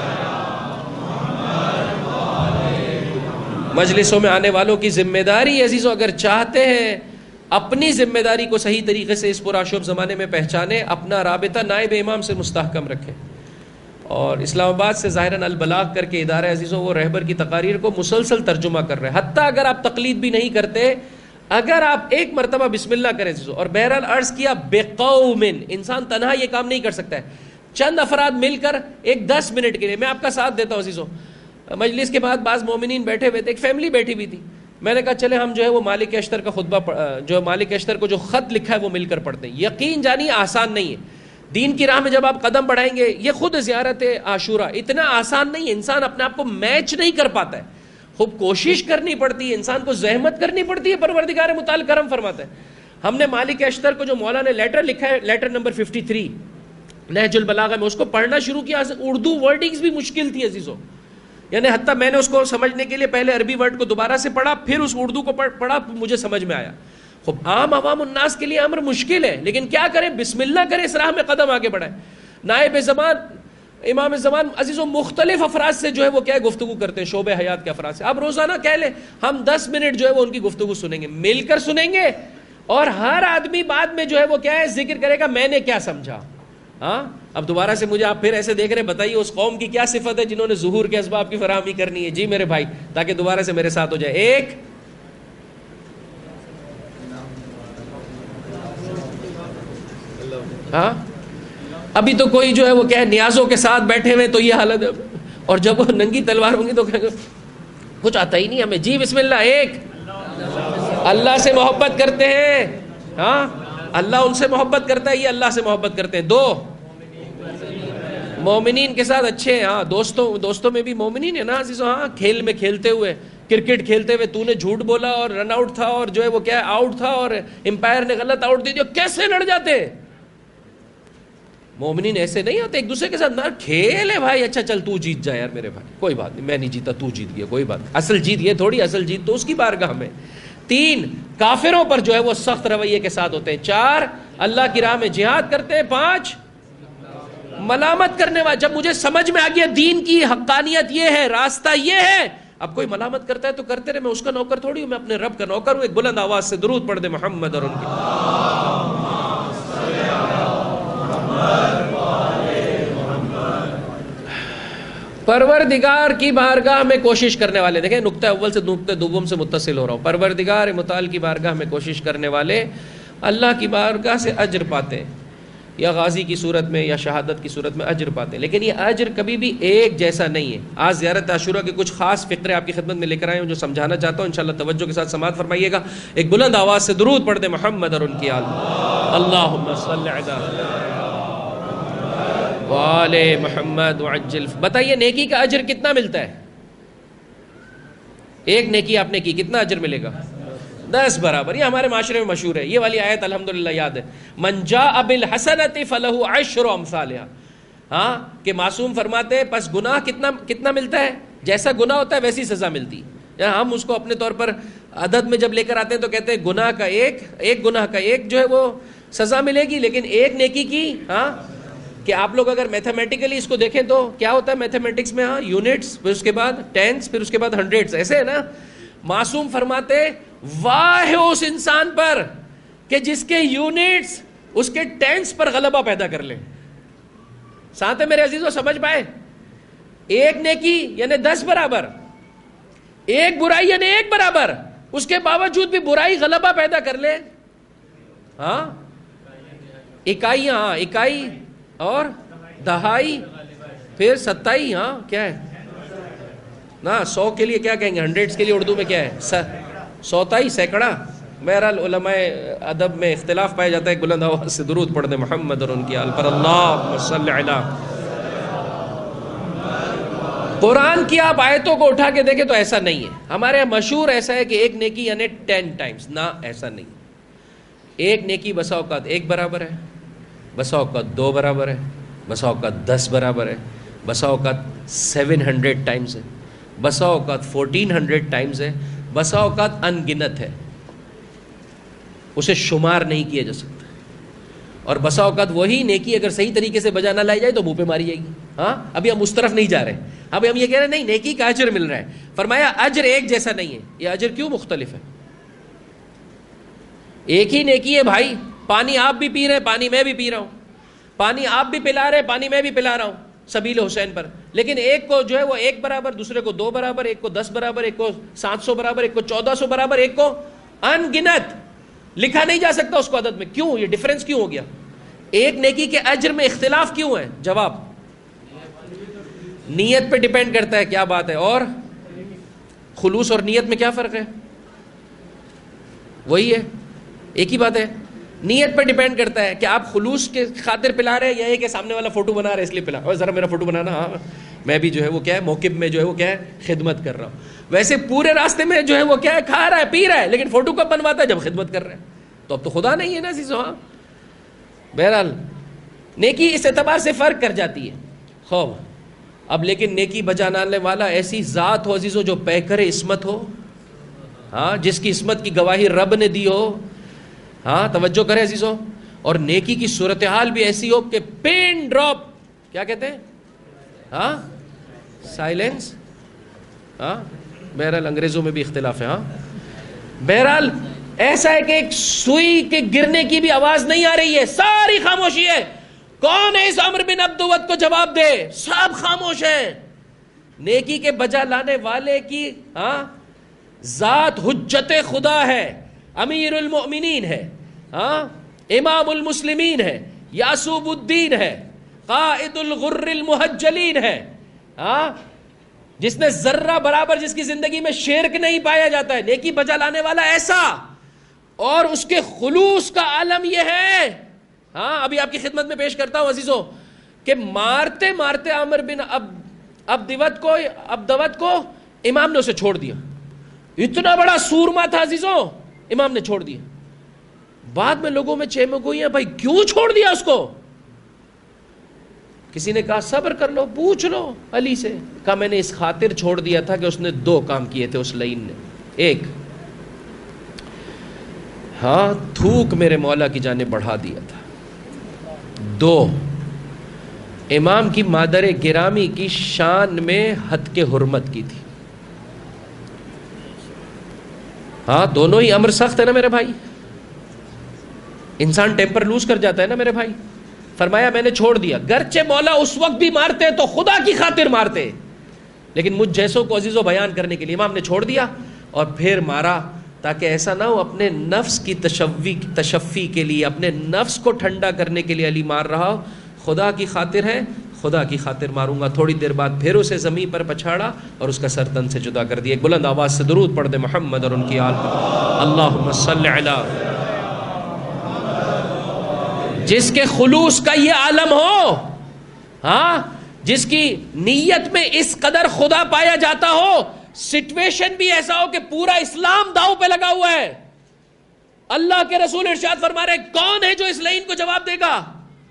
[SPEAKER 2] مجلسوں میں آنے والوں کی ذمہ داری عزیزو, اگر چاہتے ہیں اپنی ذمہ داری کو صحیح طریقے سے اس پرآشوب زمانے میں پہچانے, اپنا رابطہ نائب امام سے مستحکم رکھیں. اور اسلام آباد سے ظاہراً البلاغ کر کے ادارہ عزیزوں وہ رہبر کی تقاریر کو مسلسل ترجمہ کر رہے ہیں. حتیٰ اگر آپ تقلید بھی نہیں کرتے, اگر آپ ایک مرتبہ بسم اللہ کریں عزیزو, اور بہرحال عرض کیا بقوم, انسان تنہا یہ کام نہیں کر سکتا ہے, چند افراد مل کر ایک دس منٹ کے لیے, میں آپ کا ساتھ دیتا ہوں عزیزو. مجلس کے بعد بعض مومنین بیٹھے ہوئے تھے, ایک فیملی بیٹھی ہوئی تھی. میں نے کہا چلے ہم جو ہے وہ مالک اشتر کا خطبہ جو مالک اشتر کو جو خط لکھا ہے وہ مل کر پڑھتے ہیں. یقین جانیے آسان نہیں ہے, دین کی راہ میں جب آپ قدم بڑھائیں گے, یہ خود زیارت عاشورہ اتنا آسان نہیں ہے, انسان اپنے آپ کو میچ نہیں کر پاتا ہے, خوب کوشش کرنی پڑتی ہے, انسان کو زحمت کرنی پڑتی ہے. پروردگار متعال کرم فرماتا ہے ہم نے مالک اشتر کو جو مولا نے لیٹر لکھا ہے، لیٹر نمبر ففٹی تھری نہج البلاغہ میں، اس کو پڑھنا شروع کیا، اردو ورڈنگز بھی مشکل تھی عزیزوں، یعنی حتیٰ میں نے اس کو سمجھنے کے لیے پہلے عربی ورڈ کو دوبارہ سے پڑھا، پھر اس اردو کو پڑھا، مجھے سمجھ میں آیا. خب عام عوام الناس کے لیے امر مشکل ہے، لیکن کیا کریں، بسم اللہ کریں، اس راہ میں قدم آگے بڑھائیں. نائب زمان امام زمان عزیزوں مختلف افراد سے جو ہے وہ کیا ہے گفتگو کرتے ہیں، شعبہ حیات کے افراد سے. اب روزانہ کہہ لیں ہم دس منٹ جو ہے وہ ان کی گفتگو سنیں گے، مل کر سنیں گے، اور ہر آدمی بعد میں جو ہے وہ کیا ہے ذکر کرے گا میں نے کیا سمجھا. ہاں اب دوبارہ سے مجھے آپ پھر ایسے دیکھ رہے ہیں، بتائیے اس قوم کی کیا صفت ہے جنہوں نے ظہور کے اسباب کی فراہمی کرنی ہے. جی میرے بھائی، تاکہ دوبارہ سے میرے ساتھ ہو جائے. ایک ہاں ابھی تو کوئی جو ہے وہ کیا ہے نیازوں کے ساتھ بیٹھے ہوئے تو یہ حالت ہے، اور جب وہ ننگی تلوار ہوں گی تو کچھ آتا ہی نہیں ہمیں. جی بسم اللہ. ایک اللہ سے محبت کرتے ہیں، ہاں اللہ ان سے محبت کرتا ہے، یہ اللہ سے محبت کرتے ہیں. دو مومنین کے ساتھ اچھے ہیں، ہاں دوستوں دوستوں میں بھی مومنین ہے نا عزیزو. ہاں کھیل میں کھیلتے ہوئے، کرکٹ کھیلتے ہوئے تو نے جھوٹ بولا اور رن آؤٹ تھا اور جو ہے وہ کیا آؤٹ تھا اور امپائر نے غلط آؤٹ دے دیا، کیسے لڑ جاتے. مومنین ایسے نہیں ہوتے، ایک دوسرے کے ساتھ نہ کھیل ہے بھائی، اچھا چل تو جیت جا یار میرے بھائی، کوئی بات نہیں، میں نہیں جیتا تو جیت گیا، کوئی بات. اصل جیت یہ تھوڑی، اصل جیت تو اس کی بارگاہ میں. تین کافروں پر جو ہے وہ سخت رویے کے ساتھ ہوتے ہیں. چار اللہ کی راہ میں جہاد کرتے ہیں. پانچ ملامت کرنے والے. جب مجھے سمجھ میں آ گیا دین کی حقانیت یہ ہے، راستہ یہ ہے، اب کوئی ملامت کرتا ہے تو کرتے رہے، میں اس کا نوکر تھوڑی ہوں، میں اپنے رب کا نوکر ہوں. ایک بلند آواز سے درود پڑھ دے محمد اور ان کی. پروردگار کی بارگاہ میں کوشش کرنے والے، دیکھیں نقطہ اول سے نقطہ دوم سے متصل ہو رہا ہوں. پروردگار متعال کی بارگاہ میں کوشش کرنے والے اللہ کی بارگاہ سے اجر پاتے ہیں، یا غازی کی صورت میں یا شہادت کی صورت میں اجر پاتے ہیں. لیکن یہ اجر کبھی بھی ایک جیسا نہیں ہے. آج زیارت عاشورہ کے کچھ خاص فقرے آپ کی خدمت میں لے کر آئے ہوں جو سمجھانا چاہتا ہوں، انشاءاللہ توجہ کے ساتھ سماعت فرمائیے گا. ایک بلند آواز سے درود پڑھ دے محمد اور ان کی آل. اللہم صلی علی وآل محمد وعجل. بتائیے نیکی کا اجر کتنا ملتا ہے؟ ایک نیکی آپ نے کی کتنا اجر ملے گا؟ دس برابر. یہ ہمارے معاشرے میں مشہور ہے یہ والی آیت، الحمدللہ یاد ہے. من جاء بالحسنۃ فلہ عشر امثالھا. ہاں کہ معصوم فرماتے ہیں پس گناہ کتنا کتنا ملتا ہے؟ جیسا گناہ ہوتا ہے ویسی سزا ملتی. ہم اس کو اپنے طور پر عدد میں جب لے کر آتے ہیں تو کہتے ہیں گناہ کا ایک ایک گناہ کا ایک جو ہے وہ سزا ملے گی، لیکن ایک نیکی کی. ہاں کہ آپ لوگ اگر میتھمیٹیکلی اس کو دیکھیں تو کیا ہوتا ہے میتھمیٹکس میں؟ ہاں یونٹس، پھر اس کے بعد ٹینس، پھر اس کے بعد ہنڈریڈس، ایسے ہے نا. معصوم فرماتے واہ ہے اس انسان پر کہ جس کے یونٹس اس کے ٹینس پر غلبہ پیدا کر لیں. ساتھ ہے میرے عزیزو، سمجھ پائے؟ ایک نیکی یعنی دس برابر، ایک برائی یعنی ایک برابر، اس کے باوجود بھی برائی غلبہ پیدا کر لے. ہاں اکائی، ہاں اکائی اور دہائی، پھر ستائی. ہاں کیا ہے نا، سو کے لیے کیا کہیں گے؟ ہنڈریڈس کے لیے اردو میں کیا ہے؟ سوتائی، سینکڑا. بہرحال علماء ادب میں اختلاف پایا جاتا ہے. ایک بلند آواز سے درود پڑھ دیں محمد اور ان کی آل پر. اللہم صلی علی. قرآن کی آپ آیتوں کو اٹھا کے دیکھیں تو ایسا نہیں ہے. ہمارے یہاں مشہور ایسا ہے کہ ایک نیکی یعنی ٹین ٹائمز. نہ ایسا نہیں. ایک نیکی بسا اوقات ایک برابر ہے، بسا اوقات دو برابر ہے، بسا اوقات دس برابر ہے، بسا اوقات سیون ہنڈریڈ ٹائمز ہے، بسا اوقات فورٹین ہنڈریڈ ٹائمز ہے، بسا اوقات ان گنت ہے، اسے شمار نہیں کیا جا سکتا. اور بسا اوقات وہی نیکی اگر صحیح طریقے سے بجا نہ لائی جائے تو منہ پہ ماری جائے گی. ہاں ابھی ہم اس طرف نہیں جا رہے، ابھی ہم یہ کہہ رہے ہیں نہیں نیکی کا اجر مل رہا ہے. فرمایا اجر ایک جیسا نہیں ہے. یہ اجر کیوں مختلف ہے؟ ایک ہی نیکی ہے بھائی. پانی آپ بھی پی رہے ہیں، پانی میں بھی پی رہا ہوں، پانی آپ بھی پلا رہے ہیں، پانی میں بھی پلا رہا ہوں سبیل حسین پر. لیکن ایک کو جو ہے وہ ایک برابر، دوسرے کو دو برابر، ایک کو دس برابر، ایک کو سات سو برابر، ایک کو چودہ سو برابر، ایک کو ان گنت. لکھا نہیں جا سکتا اس کو عدد میں. کیوں؟ یہ ڈفرنس کیوں ہو گیا؟ ایک نیکی کے اجر میں اختلاف کیوں ہے؟ جواب نیت پہ ڈیپینڈ کرتا ہے. کیا بات ہے؟ اور خلوص اور نیت میں کیا فرق ہے؟ وہی ہے، ایک ہی بات ہے. نیت پہ ڈیپینڈ کرتا ہے کہ آپ خلوص کے خاطر پلا رہے ہیں یا یہ کہ سامنے والا فوٹو بنا رہا ہے اس لیے پلا. اور ذرا میرا فوٹو بنانا، ہاں میں بھی جو ہے وہ کیا ہے موقف میں جو ہے وہ کیا ہے خدمت کر رہا ہوں. ویسے پورے راستے میں جو ہے وہ کیا ہے کھا رہا ہے پی رہا ہے، لیکن فوٹو کب بنواتا ہے؟ جب خدمت کر رہا ہے. تو اب تو خدا نہیں ہے نا عزیزو. ہاں بہرحال نیکی اس اعتبار سے فرق کر جاتی ہے. خوب اب لیکن نیکی بجانے والا ایسی ذات ہو عزیزو جو پیکر عصمت ہو, ہاں جس کی عصمت کی گواہی رب نے دی ہو. ہاں توجہ کرے عزیزو. اور نیکی کی صورتحال بھی ایسی ہو کہ پین ڈراپ, کیا کہتے ہیں, ہاں سائلنس. ہاں بہرحال انگریزوں میں بھی اختلاف ہے. ہاں بہرحال ایسا ہے کہ ایک سوئی کے گرنے کی بھی آواز نہیں آ رہی ہے, ساری خاموشی ہے. کون ہے اس عمرو بن عبدود کو جواب دے؟ سب خاموش ہیں. نیکی کے بجا لانے والے کی ہاں ذات حجت خدا ہے, امیر المؤمنین ہے, ہاں امام المسلمین ہے, یعصوب الدین ہے, قائد الغر المحجلین ہے, ہاں جس نے ذرہ برابر جس کی زندگی میں شرک نہیں پایا جاتا ہے. نیکی بجا لانے والا ایسا, اور اس کے خلوص کا عالم یہ ہے. ہاں ابھی آپ کی خدمت میں پیش کرتا ہوں عزیزو کہ مارتے مارتے عامر بن عبدود کو عبدود کو امام نے اسے چھوڑ دیا. اتنا بڑا سورما تھا عزیزو, امام نے چھوڑ دیا. بعد میں لوگوں میں چیمگوئی ہیں, بھائی کیوں چھوڑ دیا اس کو؟ کسی نے کہا صبر کر لو, پوچھ لو علی سے. کہا میں نے اس خاطر چھوڑ دیا تھا کہ اس نے دو کام کیے تھے اس لعین نے. ایک, ہاں تھوک میرے مولا کی جانب بڑھا دیا تھا. دو, امام کی مادر گرامی کی شان میں حد کے حرمت کی تھی. ہاں دونوں ہی امر سخت ہے نا میرے بھائی. انسان ٹیمپر لوز کر جاتا ہے نا میرے بھائی. فرمایا میں نے چھوڑ دیا, گرچہ مولا اس وقت بھی مارتے تو خدا کی خاطر مارتے, لیکن مجھ جیسوں کو عزیز و بیان کرنے کے لیے امام نے چھوڑ دیا. اور پھر مارا تاکہ ایسا نہ ہو اپنے نفس کی تشفی تشفی کے لیے, اپنے نفس کو ٹھنڈا کرنے کے لیے علی مار رہا ہو. خدا کی خاطر ہے, خدا کی خاطر ماروں گا. تھوڑی دیر بعد پھر اسے زمین پر پچھاڑا اور اس کا سر تن سے جدا کر دیا. ایک بلند آواز سے درود پڑھ دے محمد اور ان کی آل پر. اللہم صلی علی. جس کے خلوص کا یہ عالم ہو, ہاں جس کی نیت میں اس قدر خدا پایا جاتا ہو, سچویشن بھی ایسا ہو کہ پورا اسلام داؤ پہ لگا ہوا ہے. اللہ کے رسول ارشاد فرما رہے کون ہے جو اس لعین کو جواب دے گا؟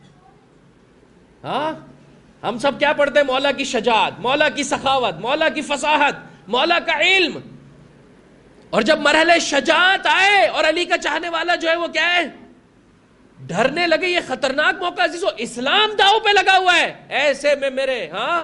[SPEAKER 2] ہاں ہم سب کیا پڑھتے ہیں؟ مولا کی شجاعت, مولا کی سخاوت, مولا کی فصاحت, مولا کا علم. اور جب مرحلہ شجاعت آئے اور علی کا چاہنے والا جو ہے وہ کیا ہے, ڈرنے لگے, یہ خطرناک موقع عزیزو, اسلام داؤ پہ لگا ہوا ہے. ایسے میں میرے ہاں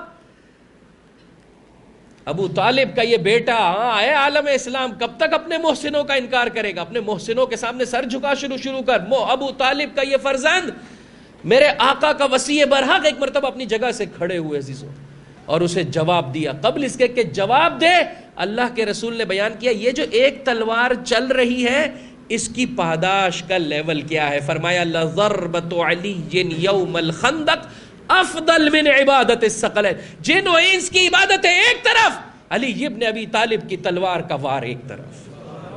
[SPEAKER 2] ابو طالب کا یہ بیٹا, ہاں اے عالم اسلام, کب تک اپنے محسنوں کا انکار کرے گا؟ اپنے محسنوں کے سامنے سر جھکا شروع شروع کر. ابو طالب کا یہ فرزند میرے آقا کا وصی برحق ایک مرتبہ اپنی جگہ سے کھڑے ہوئے عزیزو, اور اسے جواب دیا. قبل اس کے کہ جواب دے, اللہ کے رسول نے بیان کیا یہ جو ایک تلوار چل رہی ہے اس کی پاداش کا لیول کیا ہے. فرمایا لضربۃ علی یوم الخندق افضل من عبادت الثقلین. جن و انس کی عبادت ہے ایک طرف, علی ابن ابی طالب کی تلوار کا وار ایک طرف.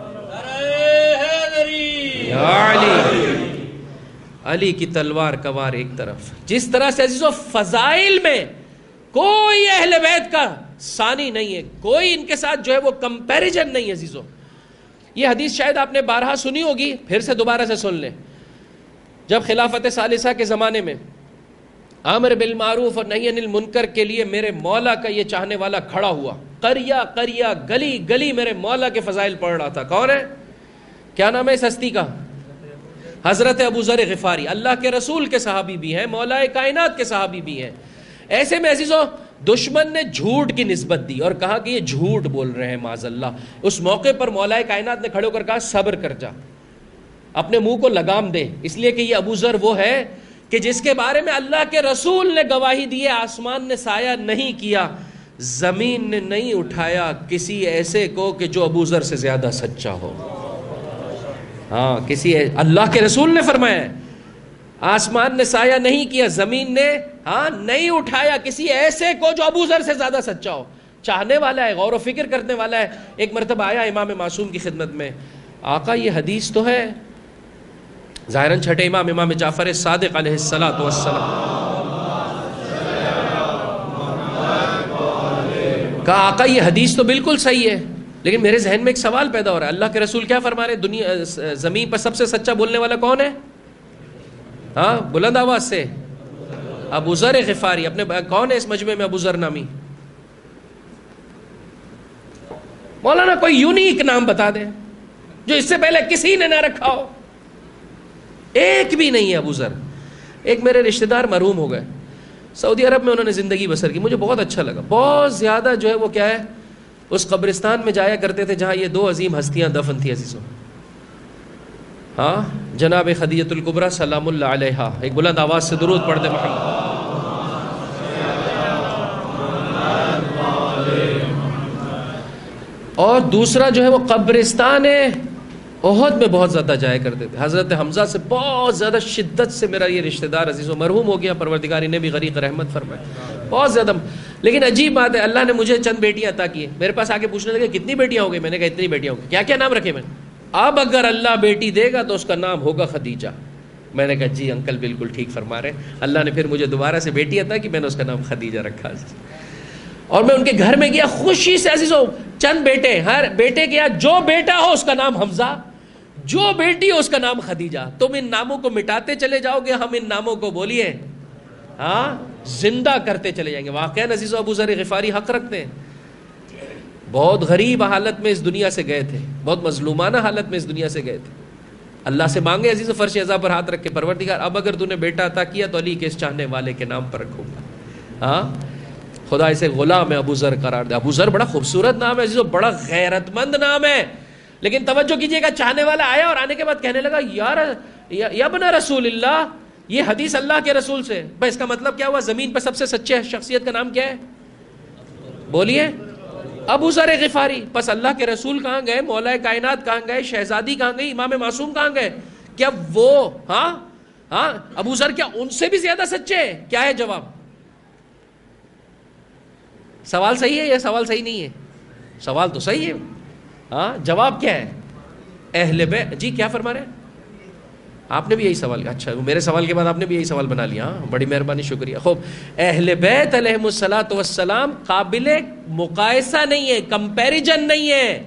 [SPEAKER 2] یا علی, علی کی تلوار کا وار ایک طرف. جس طرح سے عزیزو فضائل میں کوئی اہل بیت کا ثانی نہیں ہے, کوئی ان کے ساتھ جو ہے وہ کمپیریزن نہیں ہے عزیزو. یہ حدیث شاید آپ نے بارہا سنی ہوگی, پھر سے دوبارہ سے سن لیں. جب خلافت ثالثہ کے زمانے میں امر بالمعروف اور نہی عن المنکر کے لیے میرے مولا کا یہ چاہنے والا کھڑا ہوا, قریہ قریہ گلی گلی میرے مولا کے فضائل پڑھ رہا تھا. کون ہے, کیا نام ہے اس ہستی کا؟ حضرت ابو ذر غفاری. اللہ کے رسول کے صحابی بھی ہیں, مولا کائنات کے صحابی بھی ہیں. ایسے میں عزیزو دشمن نے جھوٹ کی نسبت دی اور کہا کہ یہ جھوٹ بول رہے ہیں معاذ اللہ. اس موقع پر مولا کائنات نے کھڑے ہو کر کہا صبر کر جا, اپنے منہ کو لگام دے, اس لیے کہ یہ ابو ذر وہ ہے کہ جس کے بارے میں اللہ کے رسول نے گواہی دی ہے آسمان نے سایہ نہیں کیا, زمین نے نہیں اٹھایا کسی ایسے کو کہ جو ابو ذر سے زیادہ سچا ہو. ہاں کسی, اللہ کے رسول نے فرمایا ہے آسمان نے سایہ نہیں کیا, زمین نے ہاں نہیں اٹھایا کسی ایسے کو جو ابو ذر سے زیادہ سچا ہو. چاہنے والا ہے, غور و فکر کرنے والا ہے. ایک مرتبہ آیا امام معصوم کی خدمت میں, آقا یہ حدیث تو ہے, ظاہراً چھٹے امام امام جعفر صادق علیہ الصلوۃ والسلام, کہا آقا یہ حدیث تو بالکل صحیح ہے, لیکن میرے ذہن میں ایک سوال پیدا ہو رہا ہے, اللہ کے رسول کیا فرما رہے ہیں, دنیا زمین پر سب سے سچا بولنے والا کون ہے؟ ہاں بلند آواز سے, ابو ذر غفاری. اپنے کون ہے اس مجمع میں ابو ذر نامی؟ مولانا کوئی یونیک نام بتا دے جو اس سے پہلے کسی نے نہ رکھا ہو. ایک بھی نہیں ہے ابو ذر. ایک میرے رشتہ دار مرحوم ہو گئے, سعودی عرب میں انہوں نے زندگی بسر کی, مجھے بہت اچھا لگا. بہت زیادہ جو ہے وہ کیا ہے, اس قبرستان میں جایا کرتے تھے جہاں یہ دو عظیم ہستیاں دفن تھی عزیزوں. ہاں جناب خدیجۃ الکبریٰ سلام اللہ علیہا. ایک بلند آواز سے درود پڑھ دے محمد. اور دوسرا جو ہے وہ قبرستان احد میں بہت زیادہ جایا کرتے تھے. حضرت حمزہ سے بہت زیادہ شدت سے میرا یہ رشتہ دار عزیز و مرحوم ہو گیا, پروردگار نے بھی غریق رحمت فرمائے, بہت زیادہ. لیکن عجیب بات ہے, اللہ نے مجھے چند بیٹیاں عطا کی. میرے پاس آ کے پوچھنے لگے کتنی بیٹیاں ہو گئی؟ میں نے کہا اتنی بیٹیاں ہو گئی. کیا کیا نام رکھے میں نے؟ اب اگر اللہ بیٹی دے گا تو اس کا نام ہوگا خدیجہ. میں نے کہا جی انکل بالکل ٹھیک فرما رہے. اللہ نے پھر مجھے دوبارہ سے بیٹی عطا کی, میں نے اس کا نام خدیجہ رکھا. اور میں ان کے گھر میں گیا خوشی سے عزیزوں, چند بیٹے, ہر بیٹے کے یہاں جو بیٹا ہو اس کا نام حمزہ, جو بیٹی ہو اس کا نام خدیجہ. تم ان ناموں کو مٹاتے چلے جاؤ گے, ہم ان ناموں کو بولیے ہاں زندہ کرتے چلے جائیں گے. واقعا عزیزوں ابو ذر غفاری حق رکھتے ہیں. بہت غریب حالت میں اس دنیا سے گئے تھے, بہت مظلومانہ حالت میں اس دنیا سے گئے تھے. اللہ سے مانگے عزیزوں فرش عزا پر ہاتھ رکھ کے, پروردگار اب اگر تو نے بیٹا عطا کیا تو علی کے اس چاہنے والے کے نام پر رکھوں گا. ہاں خدا اسے غلام ابو ذر قرار دے. ابو ذر بڑا خوبصورت نام ہے عزیزو, بڑا غیرت مند نام ہے. لیکن توجہ کیجئے گا, چاہنے والا آیا اور آنے کے بعد کہنے لگا یار یا ابن رسول اللہ, یہ حدیث اللہ کے رسول سے. بھائی اس کا مطلب کیا ہوا؟ زمین پر سب سے سچے شخصیت کا نام کیا ہے؟ بولیے ابو ذر غفاری. پس اللہ کے رسول کہاں گئے؟ مولا کائنات کہاں گئے؟ شہزادی کہاں گئی؟ امام معصوم کہاں گئے؟ کیا وہ ہاں ہاں ابو ذر کیا ان سے بھی زیادہ سچے ہیں؟ کیا ہے جواب؟ سوال صحیح ہے یا سوال صحیح نہیں ہے؟ سوال تو صحیح ہے. ہاں جواب کیا ہے؟ اہل بیت. جی کیا فرما رہے ہیں آپ نے بھی یہی سوال کیا؟ اچھا میرے سوال کے بعد آپ نے بھی یہی سوال بنا لیا. ہاں بڑی مہربانی, شکریہ. خوب, اہل بیت علیہم الصلاۃ والسلام قابل مقایسہ نہیں ہے, کمپیریجن نہیں ہے.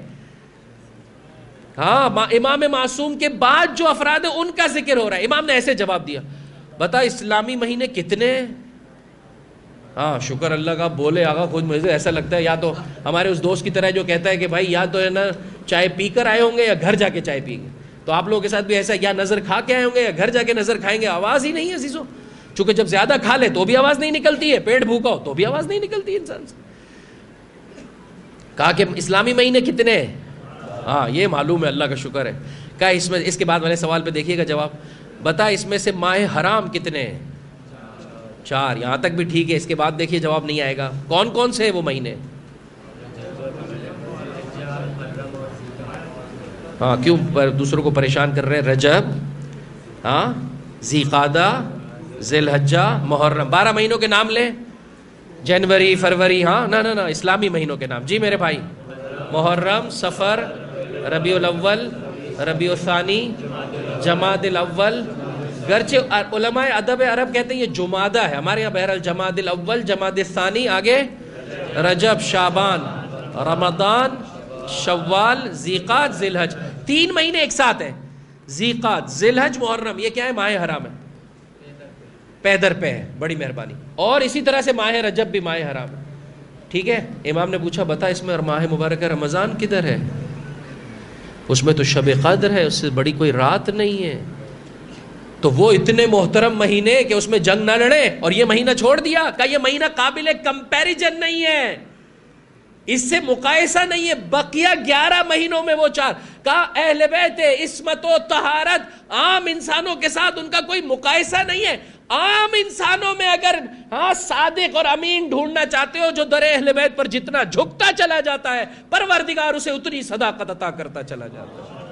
[SPEAKER 2] ہاں امام معصوم کے بعد جو افراد ہیں ان کا ذکر ہو رہا ہے. امام نے ایسے جواب دیا, بتا اسلامی مہینے کتنے؟ ہاں شکر اللہ کا, بولے آگا خود مجھے ایسا لگتا ہے یا تو ہمارے اس دوست کی طرح جو کہتا ہے کہ بھائی یا تو ہے نا چائے پی کر آئے ہوں گے یا گھر جا کے چائے پئیں گے. تو آپ لوگوں کے ساتھ بھی ایسا, یا نظر کھا کے آئے ہوں گے یا گھر جا کے نظر کھائیں گے. آواز ہی نہیں ہے عزیزو, چونکہ جب زیادہ کھا لے تو بھی آواز نہیں نکلتی ہے, پیٹ بھوکا ہو تو بھی آواز نہیں نکلتی انسان سے. کہا کہ اسلامی مہینے کتنے ہیں؟ ہاں یہ معلوم ہے, اللہ کا شکر ہے. کہا اس میں, اس کے بعد والے سوال پہ دیکھیے گا جواب, بتا اس میں سے ماہ حرام کتنے ہیں؟ چار. یہاں تک بھی ٹھیک ہے, اس کے بعد دیکھیے جواب نہیں آئے گا. کون کون سے ہیں وہ مہینے؟ ہاں کیوں دوسروں کو پریشان کر رہے ہیں؟ رجب, ہاں ذی قعدہ, ذی الحجہ, محرم. بارہ مہینوں کے نام لیں. جنوری, فروری, ہاں نہ نہ نہ اسلامی مہینوں کے نام. جی میرے بھائی, محرم, صفر, ربیع الاول, ربیع الثانی, جمادی الاول. گرچہ علماء ادب عرب کہتے ہیں یہ جمادہ ہے, ہمارے یہاں بہرحال جمادی الاول, جمادی الثانی, آگے رجب, شعبان, رمضان, شوال, ذیقات, ذی الحج. تین مہینے ایک ساتھ ہیں, ذیقات, ذی الحج, محرم. یہ کیا ہے؟ ماہ حرام ہے, پیدر پہ ہے. بڑی مہربانی. اور اسی طرح سے ماہ رجب بھی ماہ حرام ہے. ٹھیک ہے. امام نے پوچھا بتا اس میں ماہ مبارک رمضان کدھر ہے؟ اس میں تو شب قدر ہے, اس سے بڑی کوئی رات نہیں ہے. تو وہ اتنے محترم مہینے کہ اس میں جنگ نہ لڑے اور یہ مہینہ چھوڑ دیا. کہ یہ مہینہ قابل کمپیریجن نہیں ہے, اس سے مقایسہ نہیں ہے. بقیہ گیارہ مہینوں میں وہ چار. کہا اہل بیت عصمت و طہارت عام انسانوں کے ساتھ ان کا کوئی مقایسہ نہیں ہے. عام انسانوں میں اگر ہاں صادق اور امین ڈھونڈنا چاہتے ہو جو در اہل بیت پر جتنا جھکتا چلا جاتا ہے, پروردگار اسے اتنی صداقت عطا کرتا چلا جاتا ہے.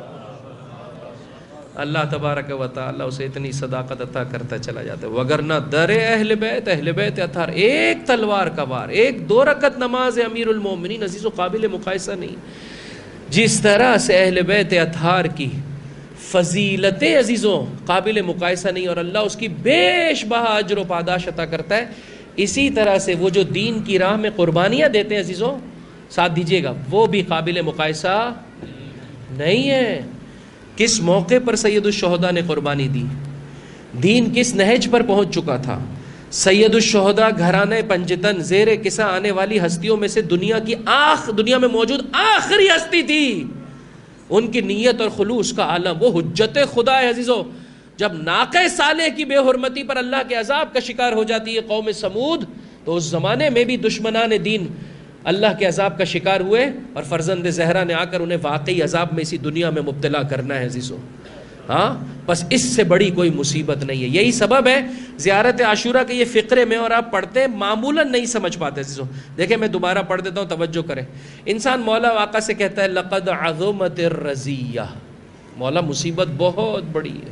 [SPEAKER 2] اللہ تبارک و تعالی اسے اتنی صداقت عطا کرتا چلا جاتا ہے. وگرنہ در اہل بیت, اہل بیت اطہار, ایک تلوار کا وار, ایک دو رکعت نماز امیر المومنین عزیز و قابل مقایسہ نہیں. جس طرح سے اہل بیت اطہار کی فضیلتیں عزیزوں قابل مقایسہ نہیں, اور اللہ اس کی بیش بہا اجر و پاداش عطا کرتا ہے, اسی طرح سے وہ جو دین کی راہ میں قربانیاں دیتے ہیں عزیزوں, ساتھ دیجیے گا، وہ بھی قابل مقایسہ نہیں ہے۔ کس موقع پر سید الشہداء نے قربانی دی، دین کس نہج پر پہنچ چکا تھا۔ سید الشہداء گھرانے پنجتن زیر قصہ آنے والی ہستیوں میں سے دنیا کی آخ دنیا میں موجود آخری ہستی تھی۔ ان کی نیت اور خلوص کا عالم، وہ حجت خدا ہے عزیزو۔ جب ناقہ صالح کی بے حرمتی پر اللہ کے عذاب کا شکار ہو جاتی ہے قوم سمود، تو اس زمانے میں بھی دشمنان دین اللہ کے عذاب کا شکار ہوئے، اور فرزند زہرا نے آ کر انہیں واقعی عذاب میں اسی دنیا میں مبتلا کرنا ہے عزیزو۔ ہاں بس اس سے بڑی کوئی مصیبت نہیں ہے۔ یہی سبب ہے زیارت عاشورہ کے یہ فقرے میں اور آپ پڑھتے ہیں معمولاً نہیں سمجھ پاتے عزیزو۔ دیکھیں میں دوبارہ پڑھ دیتا ہوں، توجہ کریں۔ انسان مولا آقا سے کہتا ہے لقد عظمت الرزیہ، مولا مصیبت بہت بڑی ہے،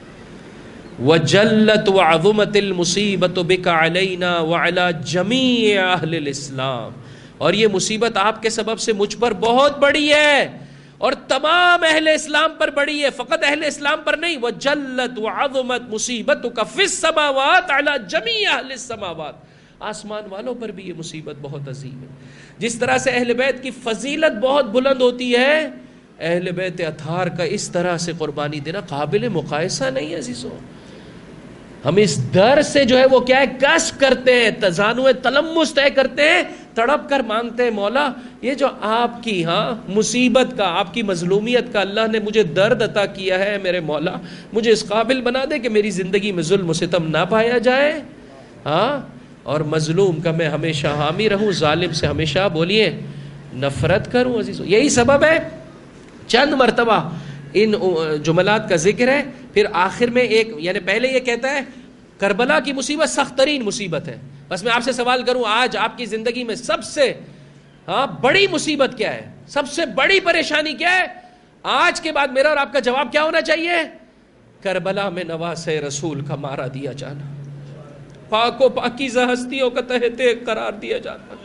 [SPEAKER 2] وجلت وعظمت المصیبت بک علینا وعلی جمیع اہل الاسلام، اور یہ مصیبت آپ کے سبب سے مجھ پر بہت بڑی ہے اور تمام اہل اسلام پر بڑی ہے، فقط اہل اسلام پر نہیں۔ وجلت وعظمت مصیبتک فی السماوات علی جمیع اہل السماوات، آسمان والوں پر بھی یہ مصیبت بہت عظیم ہے۔ جس طرح سے اہل بیت کی فضیلت بہت بلند ہوتی ہے، اہل بیت اطہار کا اس طرح سے قربانی دینا قابل مقایسہ نہیں ہے عزیزو۔ ہم اس در سے جو ہے وہ کیا ہے کشف کرتے ہیں، تزانو تلمس طے کرتے ہیں، تڑپ کر مانگتے ہیں مولا یہ جو آپ کی ہاں مصیبت کا، آپ کی مظلومیت کا اللہ نے مجھے درد عطا کیا ہے، میرے مولا مجھے اس قابل بنا دے کہ میری زندگی میں ظلم و ستم نہ پایا جائے، ہاں اور مظلوم کا میں ہمیشہ حامی رہوں، ظالم سے ہمیشہ بولیے نفرت کروں عزیزو۔ یہی سبب ہے چند مرتبہ ان جملات کا ذکر ہے، پھر آخر میں ایک یعنی پہلے یہ کہتا ہے کربلا کی مصیبت سخت ترین مصیبت ہے۔ بس میں آپ سے سوال کروں، آج آپ کی زندگی میں سب سے ہاں بڑی مصیبت کیا ہے، سب سے بڑی پریشانی کیا ہے؟ آج کے بعد میرا اور آپ کا جواب کیا ہونا چاہیے؟ کربلا میں نواسے رسول کا مارا دیا جانا، پاک و پاکیزہ ہستیوں کا تحت قرار دیا جانا،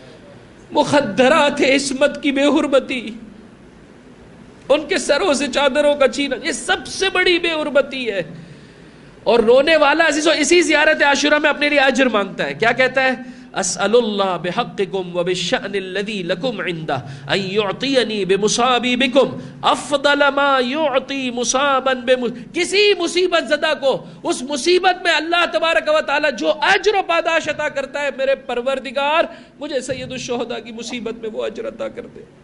[SPEAKER 2] مخدرات عصمت کی بے حرمتی، ان کے سروں سے چادروں کا چھینا، یہ سب سے بڑی بے حرمتی ہے۔ اور رونے والا عزیزو اسی زیارت عاشورہ میں اپنے لیے اجر مانگتا ہے، کیا کہتا ہے؟ اسأل اللہ بحقکم وبالشأن الذی لکم عندہ ان یعطینی بمصابی بکم افضل ما یعطی مصابا بم کسی مصیبت زدہ کو اس مصیبت میں اللہ تبارک و تعالی جو اجر و پاداش عطا کرتا ہے، میرے پروردگار مجھے سید الشہداء کی مصیبت میں وہ اجر عطا کر دے،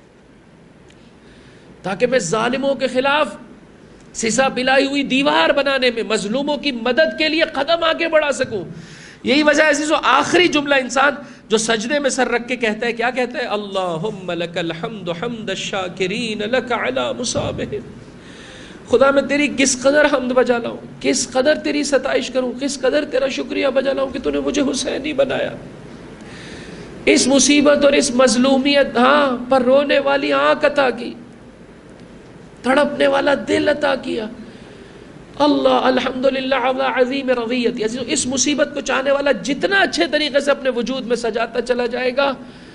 [SPEAKER 2] تاکہ میں ظالموں کے خلاف سزا پلائی ہوئی دیوار بنانے میں مظلوموں کی مدد کے لیے قدم آگے بڑھا سکوں۔ یہی وجہ ہے عزیزو آخری جملہ انسان جو سجدے میں سر رکھ کے کہتا ہے، کیا کہتا ہے؟ اللہم لک الحمد حمد الشاکرین لک علی مصابہم، خدا میں تیری کس قدر حمد بجا لاؤں، کس قدر تیری ستائش کروں، کس قدر تیرا شکریہ بجا لاؤں کہ تو نے مجھے حسینی بنایا، اس مصیبت اور اس مظلومیت ہاں پر رونے والی آنکھ عطا کی، تڑپنے والا دل عطا کیا۔ اللہ الحمدللہ علی عظیم رضیتی، اس مصیبت کو چاہنے والا جتنا اچھے طریقے سے اپنے وجود میں سجاتا چلا جائے گا،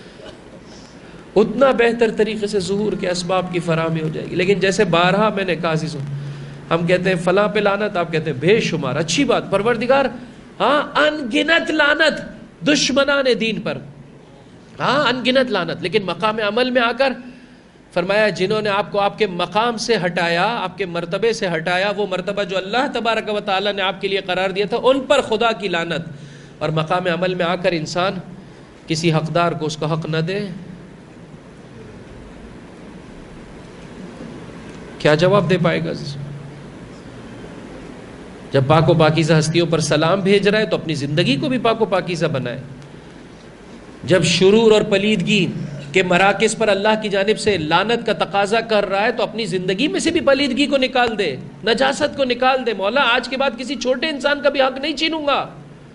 [SPEAKER 2] اتنا بہتر طریقے سے ظہور کے اسباب کی فراہمی ہو جائے گی۔ لیکن جیسے بارہا میں نے کہا عزیزو، ہم کہتے ہیں فلاں پہ لعنت، آپ کہتے ہیں بے شمار، اچھی بات، پروردگار ہاں ان گنت لعنت دشمنان دین پر، ہاں ان گنت لعنت، لیکن مقام عمل میں آ کر فرمایا جنہوں نے آپ کو آپ کے مقام سے ہٹایا، آپ کے مرتبے سے ہٹایا، وہ مرتبہ جو اللہ تبارک و تعالیٰ نے آپ کے لیے قرار دیا تھا، ان پر خدا کی لعنت۔ اور مقام عمل میں آ کر انسان کسی حقدار کو اس کا حق نہ دے، کیا جواب دے پائے گا؟ جب پاک و پاکیزہ ہستیوں پر سلام بھیج رہا ہے تو اپنی زندگی کو بھی پاک و پاکیزہ بنائے۔ جب شرور اور پلیدگی کہ مراکز پر اللہ کی جانب سے لعنت کا تقاضا کر رہا ہے تو اپنی زندگی میں سے بھی پلیدگی کو نکال دے، نجاست کو نکال دے۔ مولا آج کے بعد کسی چھوٹے انسان کا بھی حق نہیں چھینوں گا،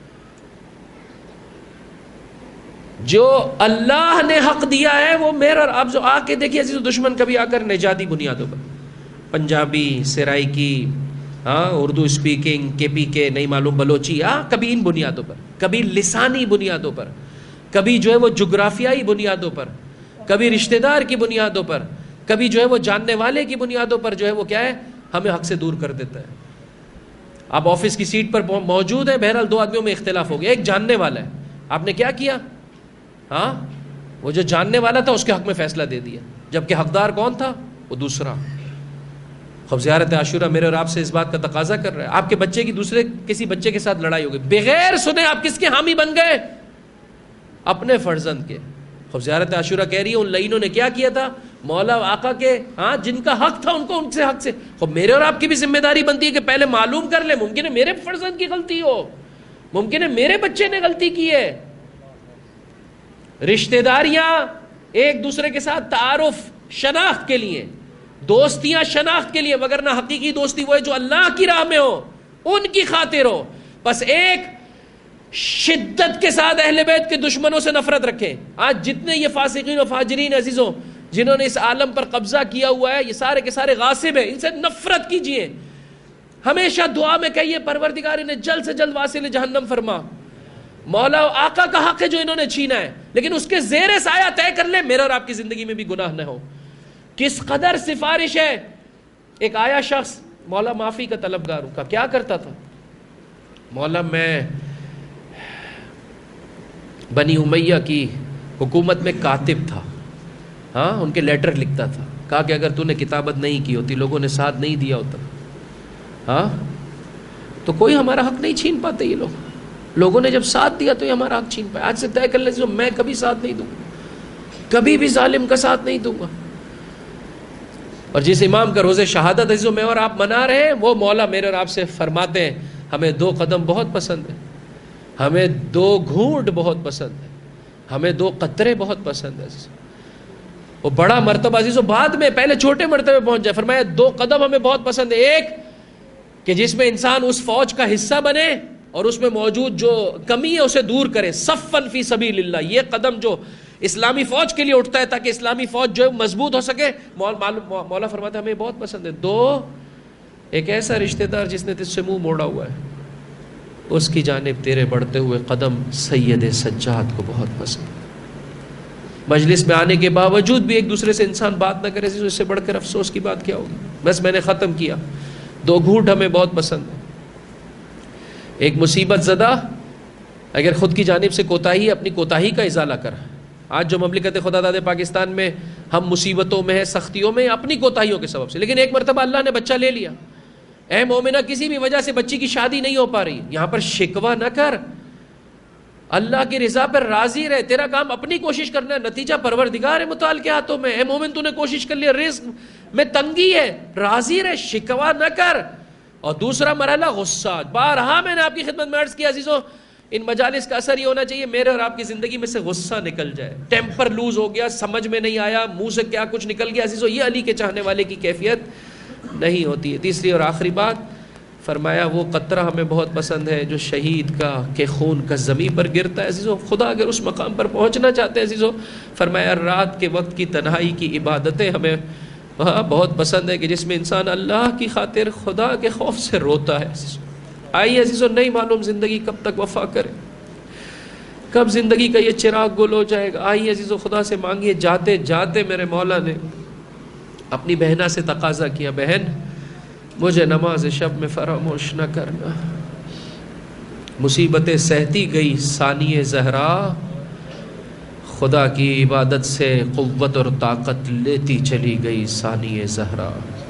[SPEAKER 2] جو اللہ نے حق دیا ہے وہ میرا۔ اب جو آ کے دیکھیے عزیز دشمن کبھی آ کر نجاتی بنیادوں پر، پنجابی، سرائکی، ہاں اردو اسپیکنگ، کے پی کے نہیں معلوم بلوچی، ہاں کبھی ان بنیادوں پر، کبھی لسانی بنیادوں پر، کبھی جو ہے وہ جغرافیائی بنیادوں پر، کبھی رشتہ دار کی بنیادوں پر، کبھی جو ہے وہ جاننے والے کی بنیادوں پر جو ہے وہ کیا ہے ہمیں حق سے دور کر دیتا ہے۔ آپ آفس کی سیٹ پر موجود ہیں، بہرحال دو آدمیوں میں اختلاف ہو گیا، ایک جاننے والا ہے، آپ نے کیا کیا؟ ہاں وہ جو جاننے والا تھا اس کے حق میں فیصلہ دے دیا، جبکہ حقدار کون تھا؟ وہ دوسرا۔ خب زیارت عاشورہ میرے اور آپ سے اس بات کا تقاضا کر رہا ہے۔ آپ کے بچے کی دوسرے کسی بچے کے ساتھ لڑائی ہو گئی، بغیر سنے آپ کس کے حامی بن گئے؟ اپنے فرزند کے۔ خب زیارت عاشورہ کہہ رہی ہے ان لعینوں نے کیا کیا تھا؟ مولا آقا کے ہاں جن کا حق تھا ان کو ان سے حق سے۔ خب میرے اور آپ کی بھی ذمہ داری بنتی ہے کہ پہلے معلوم کر لیں، ممکن ہے میرے فرزند کی غلطی ہو، ممکن ہے میرے بچے نے غلطی کی ہے۔ رشتہ داریاں ایک دوسرے کے ساتھ تعارف شناخت کے لیے، دوستیاں شناخت کے لیے، مگر نہ حقیقی دوستی وہ ہے جو اللہ کی راہ میں ہو، ان کی خاطر ہو۔ بس ایک شدت کے ساتھ اہل بیت کے دشمنوں سے نفرت رکھیں۔ آج جتنے یہ فاسقین و فاجرین عزیزوں جنہوں نے اس عالم پر قبضہ کیا ہوا ہے، یہ سارے کے سارے غاصب ہیں، ان سے نفرت کیجئے۔ ہمیشہ دعا میں کہیے پروردگار انہیں جلد سے جلد واصل جہنم فرما۔ مولا و آقا کا حق ہے جو انہوں نے چھینا ہے، لیکن اس کے زیر سایہ طے کر لیں میرے اور آپ کی زندگی میں بھی گناہ نہ ہو۔ کس قدر سفارش ہے۔ ایک آیا شخص مولا معافی کا طلبگار ہوں کا کیا کرتا تھا؟ مولا میں بنی امیہ کی حکومت میں کاتب تھا، ہاں ان کے لیٹر لکھتا تھا، کہا کہ اگر تو نے کتابت نہیں کی ہوتی، لوگوں نے ساتھ نہیں دیا ہوتا، ہاں تو کوئی ہمارا حق نہیں چھین پاتے۔ یہ لوگ لوگوں نے جب ساتھ دیا تو یہ ہمارا حق چھین پائے۔ آج سے طے کر لیں جو میں کبھی ساتھ نہیں دوں گا، کبھی بھی ظالم کا ساتھ نہیں دوں گا۔ اور جس امام کا روزے شہادت عزیزوں میں اور آپ منا رہے ہیں، وہ مولا میرے اور آپ سے فرماتے ہیں ہمیں دو قدم بہت پسند ہے، ہمیں دو گھونٹ بہت پسند ہے، ہمیں دو قطرے بہت پسند ہے۔ وہ بڑا مرتبہ عزیزوں بعد میں، پہلے چھوٹے مرتبے پہنچ جائے، فرمایا دو قدم ہمیں بہت پسند ہے، ایک کہ جس میں انسان اس فوج کا حصہ بنے اور اس میں موجود جو کمی ہے اسے دور کرے، صفن فی سبیل اللہ، یہ قدم جو اسلامی فوج کے لیے اٹھتا ہے تاکہ اسلامی فوج جو ہے مضبوط ہو سکے، مولا فرماتا ہے ہمیں بہت پسند ہے۔ دو، ایک ایسا رشتہ دار جس نے تجھ سے منہ موڑا ہوا ہے، اس کی جانب تیرے بڑھتے ہوئے قدم سید سجاد کو بہت پسند ہے۔ مجلس میں آنے کے باوجود بھی ایک دوسرے سے انسان بات نہ کرے، اس سے بڑھ کر افسوس کی بات کیا ہوگی؟ بس میں نے ختم کیا، دو گھونٹ ہمیں بہت پسند ہے۔ ایک مصیبت زدہ اگر خود کی جانب سے کوتاہی اپنی کوتاہی کا ازالہ کرا۔ آج جو مملکت خدا داد پاکستان میں ہم مصیبتوں میں ہیں، سختیوں میں، اپنی کوتاہیوں کے سبب سے، لیکن ایک مرتبہ اللہ نے بچہ لے لیا۔ اے مومنہ کسی بھی وجہ سے بچی کی شادی نہیں ہو پا رہی، یہاں پر شکوہ نہ کر، اللہ کی رضا پر راضی رہے، تیرا کام اپنی کوشش کرنا ہے، نتیجہ پروردگار متعال کے ہاتھوں میں۔ اے مومن تو نے کوشش کر لیا، رزق میں تنگی ہے، راضی رہے، شکوہ نہ کر۔ اور دوسرا مرحلہ غصہ، بارہا میں نے آپ کی خدمت میں عرض کیا عزیزوں، ان مجالس کا اثر یہ ہونا چاہیے میرے اور آپ کی زندگی میں سے غصہ نکل جائے، ٹیمپر لوز ہو گیا، سمجھ میں نہیں آیا، منہ سے کیا کچھ نکل گیا عزیزوں، یہ علی کے چاہنے والے کی کیفیت نہیں ہوتی ہے۔ تیسری اور آخری بات فرمایا وہ قطرہ ہمیں بہت پسند ہے جو شہید کا کہ خون کا زمین پر گرتا ہے عزیزوں۔ خدا اگر اس مقام پر پہنچنا چاہتے ہیں عزیزوں، فرمایا رات کے وقت کی تنہائی کی عبادتیں ہمیں ہاں بہت پسند ہے کہ جس میں انسان اللہ کی خاطر خدا کے خوف سے روتا ہے عزیزوں۔ آئیے عزیزوں، نہیں معلوم زندگی کب تک وفا کرے، کب زندگی کا یہ چراغ گل ہو جائے گا۔ آئیے عزیزوں خدا سے مانگیے۔ جاتے جاتے میرے مولا نے اپنی بہنہ سے تقاضا کیا، بہن مجھے نماز شب میں فراموش نہ کرنا۔ مصیبتیں سہتی گئی ثانی زہرا، خدا کی عبادت سے قوت اور طاقت لیتی چلی گئی ثانی زہرا۔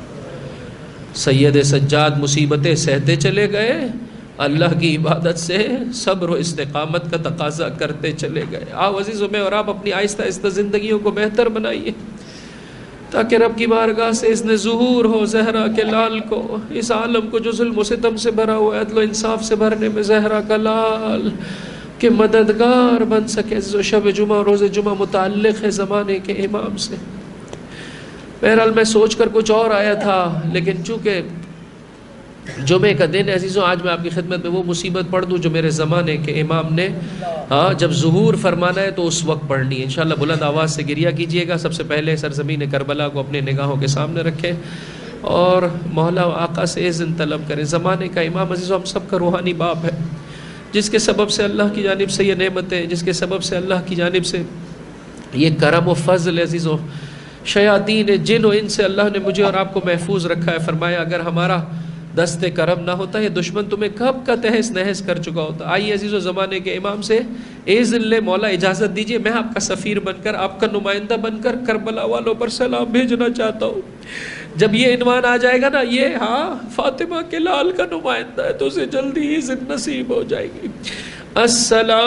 [SPEAKER 2] سید سجاد مصیبتیں سہتے چلے گئے، اللہ کی عبادت سے صبر و استقامت کا تقاضا کرتے چلے گئے۔ آؤ عزیزوں میں اور آپ اپنی آہستہ آہستہ زندگیوں کو بہتر بنائیے تاکہ رب کی بارگاہ سے اس نے ظہور ہو زہرا کے لال کو، اس عالم کو جو ظلم و ستم سے بھرا ہوا ہے عدل و انصاف سے بھرنے میں زہرا کا لال کے مددگار بن سکے۔ شب جمعہ روز جمعہ متعلق ہے زمانے کے امام سے۔ بہرحال میں سوچ کر کچھ اور آیا تھا، لیکن چونکہ جمعے کا دن عزیزوں آج میں آپ کی خدمت میں وہ مصیبت پڑھ دوں جو میرے زمانے کے امام نے ہاں جب ظہور فرمانا ہے تو اس وقت پڑھنی ہے۔ انشاءاللہ بلند آواز سے گریہ کیجئے گا۔ سب سے پہلے سرزمین کربلا کو اپنے نگاہوں کے سامنے رکھیں اور مولا و آقا سے اذن طلب کریں۔ زمانے کا امام عزیزوں ہم سب کا روحانی باپ ہے، جس کے سبب سے اللہ کی جانب سے یہ نعمتیں، جس کے سبب سے اللہ کی جانب سے یہ کرم و فضل عزیزوں، شیاطین جن و ان سے اللہ نے مجھے اور آپ کو محفوظ رکھا ہے۔ فرمایا اگر ہمارا دست کرم نہ ہوتا یہ دشمن تمہیں کب کا تہس نہس کر چکا ہوتا. آئیے عزیز و زمانے کے امام سے اذن لے, مولا اجازت دیجیے میں آپ کا سفیر بن کر, آپ کا نمائندہ بن کر کربلا والوں پر سلام بھیجنا چاہتا ہوں. جب یہ عنوان آ جائے گا نا, یہ ہاں فاطمہ کے لال کا نمائندہ ہے, تو اسے جلدی ہی اذن نصیب ہو جائے گی. السلام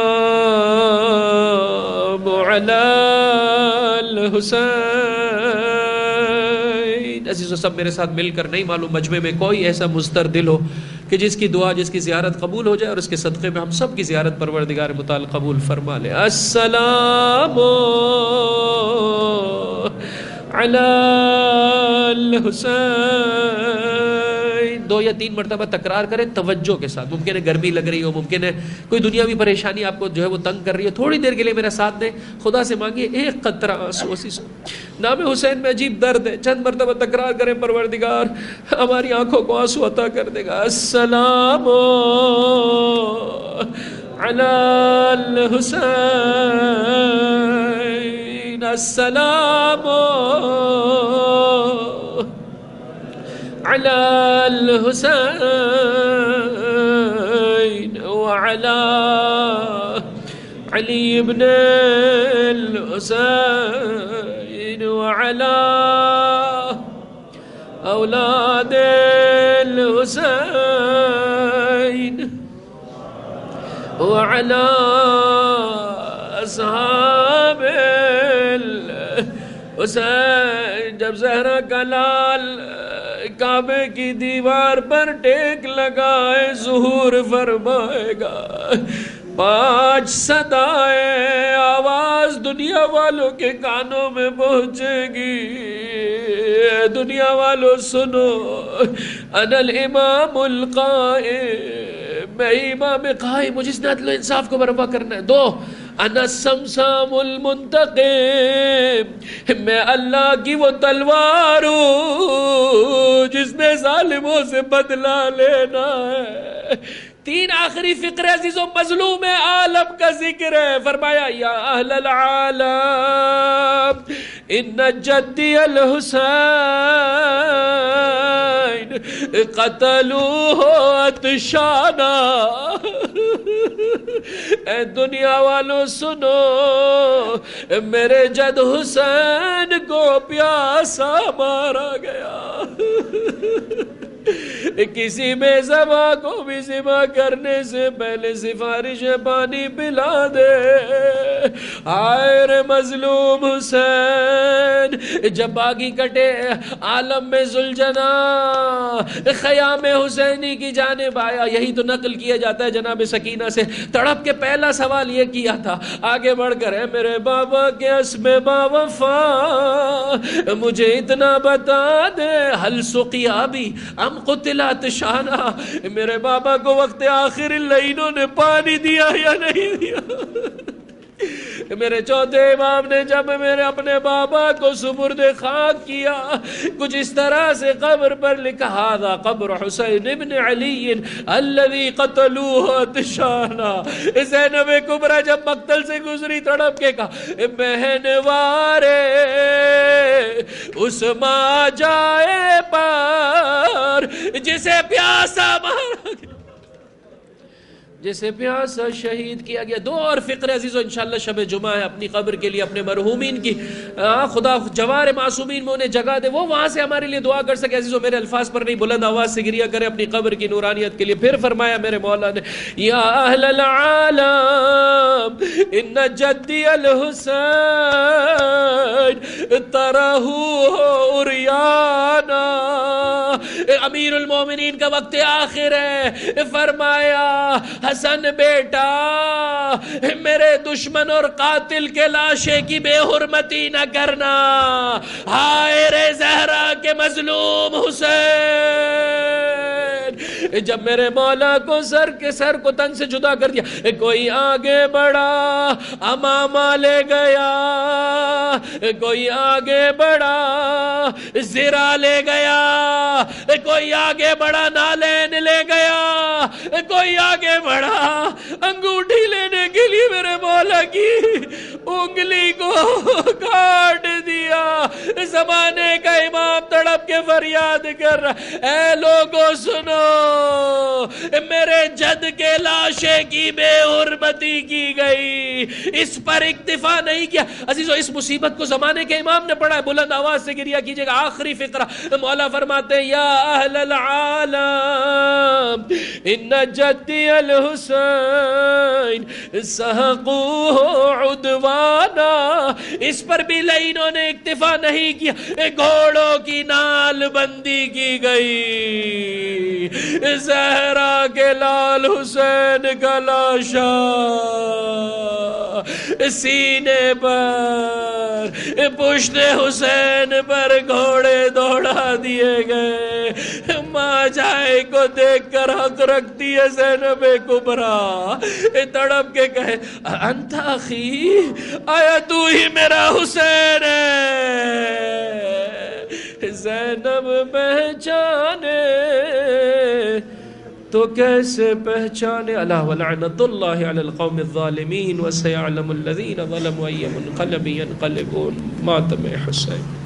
[SPEAKER 2] علی الحسین. عزیز و سب میرے ساتھ مل کر, نہیں معلوم مجمع میں کوئی ایسا مضطر دل ہو کہ جس کی دعا, جس کی زیارت قبول ہو جائے, اور اس کے صدقے میں ہم سب کی زیارت پروردگار متعال قبول فرما لے. السلام علی الحسین. دو یا تین مرتبہ تکرار کریں توجہ کے ساتھ. ممکن ہے گرمی لگ رہی ہو, ممکن ہے کوئی دنیاوی پریشانی آپ کو جو ہے وہ تنگ کر رہی ہے, تھوڑی دیر کے لیے میرا ساتھ دیں, خدا سے مانگیے ایک قطرہ آنسو اسی سے. نام حسین میں عجیب درد ہے, چند مرتبہ تکرار کریں, پروردگار ہماری آنکھوں کو آنسو عطا کر دے گا. السلام علی الحسین. السلام علی الحسین وعلی علی ابن الحسین وعلی اولاد الحسین وعلی اصحاب الحسین. جب زہرا کا لال کعبے کی دیوار پر ٹیک لگائے ظہور فرمائے گا, پانچ صدائے آواز دنیا والوں کے کانوں میں پہنچے گی. دنیا والوں سنو, انا الامام القائم, میں امام قائم, مجھے اس نے عدل و انصاف کو برپا کرنا ہے. دو, انا السمسام المنتقم, میں اللہ کی وہ تلوار ہوں جس نے ظالموں سے بدلہ لینا ہے. تین, آخری فقر عزیز و مظلوم عالم کا ذکر ہے. فرمایا یا اہل العالم ان جدی الحسین قتلوہ عطشانا. اے دنیا والوں سنو, میرے جد حسین کو پیاسا مارا گیا. کسی بے زباں کو بھی ذبح کرنے سے پہلے سفارش پانی پلا دے. آئے رے مظلوم حسین, جب باغی کٹے عالم میں ذوالجنا خیام حسینی کی جانب آیا. یہی تو نقل کیا جاتا ہے جناب سکینہ سے. تڑپ کے پہلا سوال یہ کیا تھا, آگے بڑھ کر, ہے میرے بابا کے اسم با وفا مجھے اتنا بتا دے, حل سقیا بھی ام قتلات شانہ, میرے بابا کو وقت آخر انہوں نے پانی دیا یا نہیں دیا. میرے چوتھے امام نے جب میرے اپنے بابا کو سپرد خاک کیا, کچھ اس طرح سے قبر پر لکھا ھذا قبر حسین ابن علی الذی قتلوہ عطشانا. زینب کبریٰ جب مقتل سے گزری تڑپ کے کہا, بہن وارے اس ماں جائے پر جسے پیاسا مارا گیا, جسے پیاسا شہید کیا گیا. دو اور فقر عزیزو انشاءاللہ شب جمعہ ہے, اپنی قبر کے لیے, اپنے مرحومین کی, خدا جوار معصومین میں انہیں جگہ دے, وہ وہاں سے ہمارے لیے دعا کر سکے. عزیزو میرے الفاظ پر نہیں, بلند آواز سے گریہ کرے اپنی قبر کی نورانیت کے لیے. پھر فرمایا میرے مولا نے, یا اہل العالم ان جدی الحسین ترہو عریانا. امیر المومنین کا وقت آخر ہے, فرمایا حسن بیٹا میرے دشمن اور قاتل کے لاشے کی بے حرمتی نہ کرنا. ہائے رے زہرا کے مظلوم حسین, جب میرے مولا کو سر کے سر کو تن سے جدا کر دیا, کوئی آگے بڑھا امامہ لے گیا, کوئی آگے بڑھا زرا لے گیا, کوئی آگے بڑھا نالین لے گیا, کوئی آگے بڑھا انگوٹھی لینے کے لیے میرے مولا کی انگلی کو کاٹ دیا. زمانے کا امام تڑپ کے فریاد کر رہا، اے لوگوں سنو، میرے جد کے لاشے کی بے حرمتی کی گئی، اس پر اکتفا نہیں کیا۔ عزیزو اس مصیبت کو زمانے کے امام نے پڑھا ہے، بلند آواز سے گریہ کیجئے گا۔ آخری فقرہ مولا فرماتے ہیں، یا اہل العالم ان جدی الحسین سحقوہ عدوانا، اس پر بھی لعینوں نے اکتفا نہیں کیا، گھوڑوں کی نال بندی کی گئی، زہرا کے لال حسین کا لاشا سینے پر، پشت حسین پر گھوڑے دوڑا دیے گئے۔ ماں جائے کو دیکھ کر حق رکھتی ہے زینب کبریٰ، تڑپ کے کہے انت اخی، آیا تو ہی میرا حسین ہے؟ زینب پہچانے تو کیسے پہچانے؟ الا ولعنت اللہ علی القوم الظالمین وسیعلم الذین ظلموا ای منقلب ینقلبون۔ ماتم حسین۔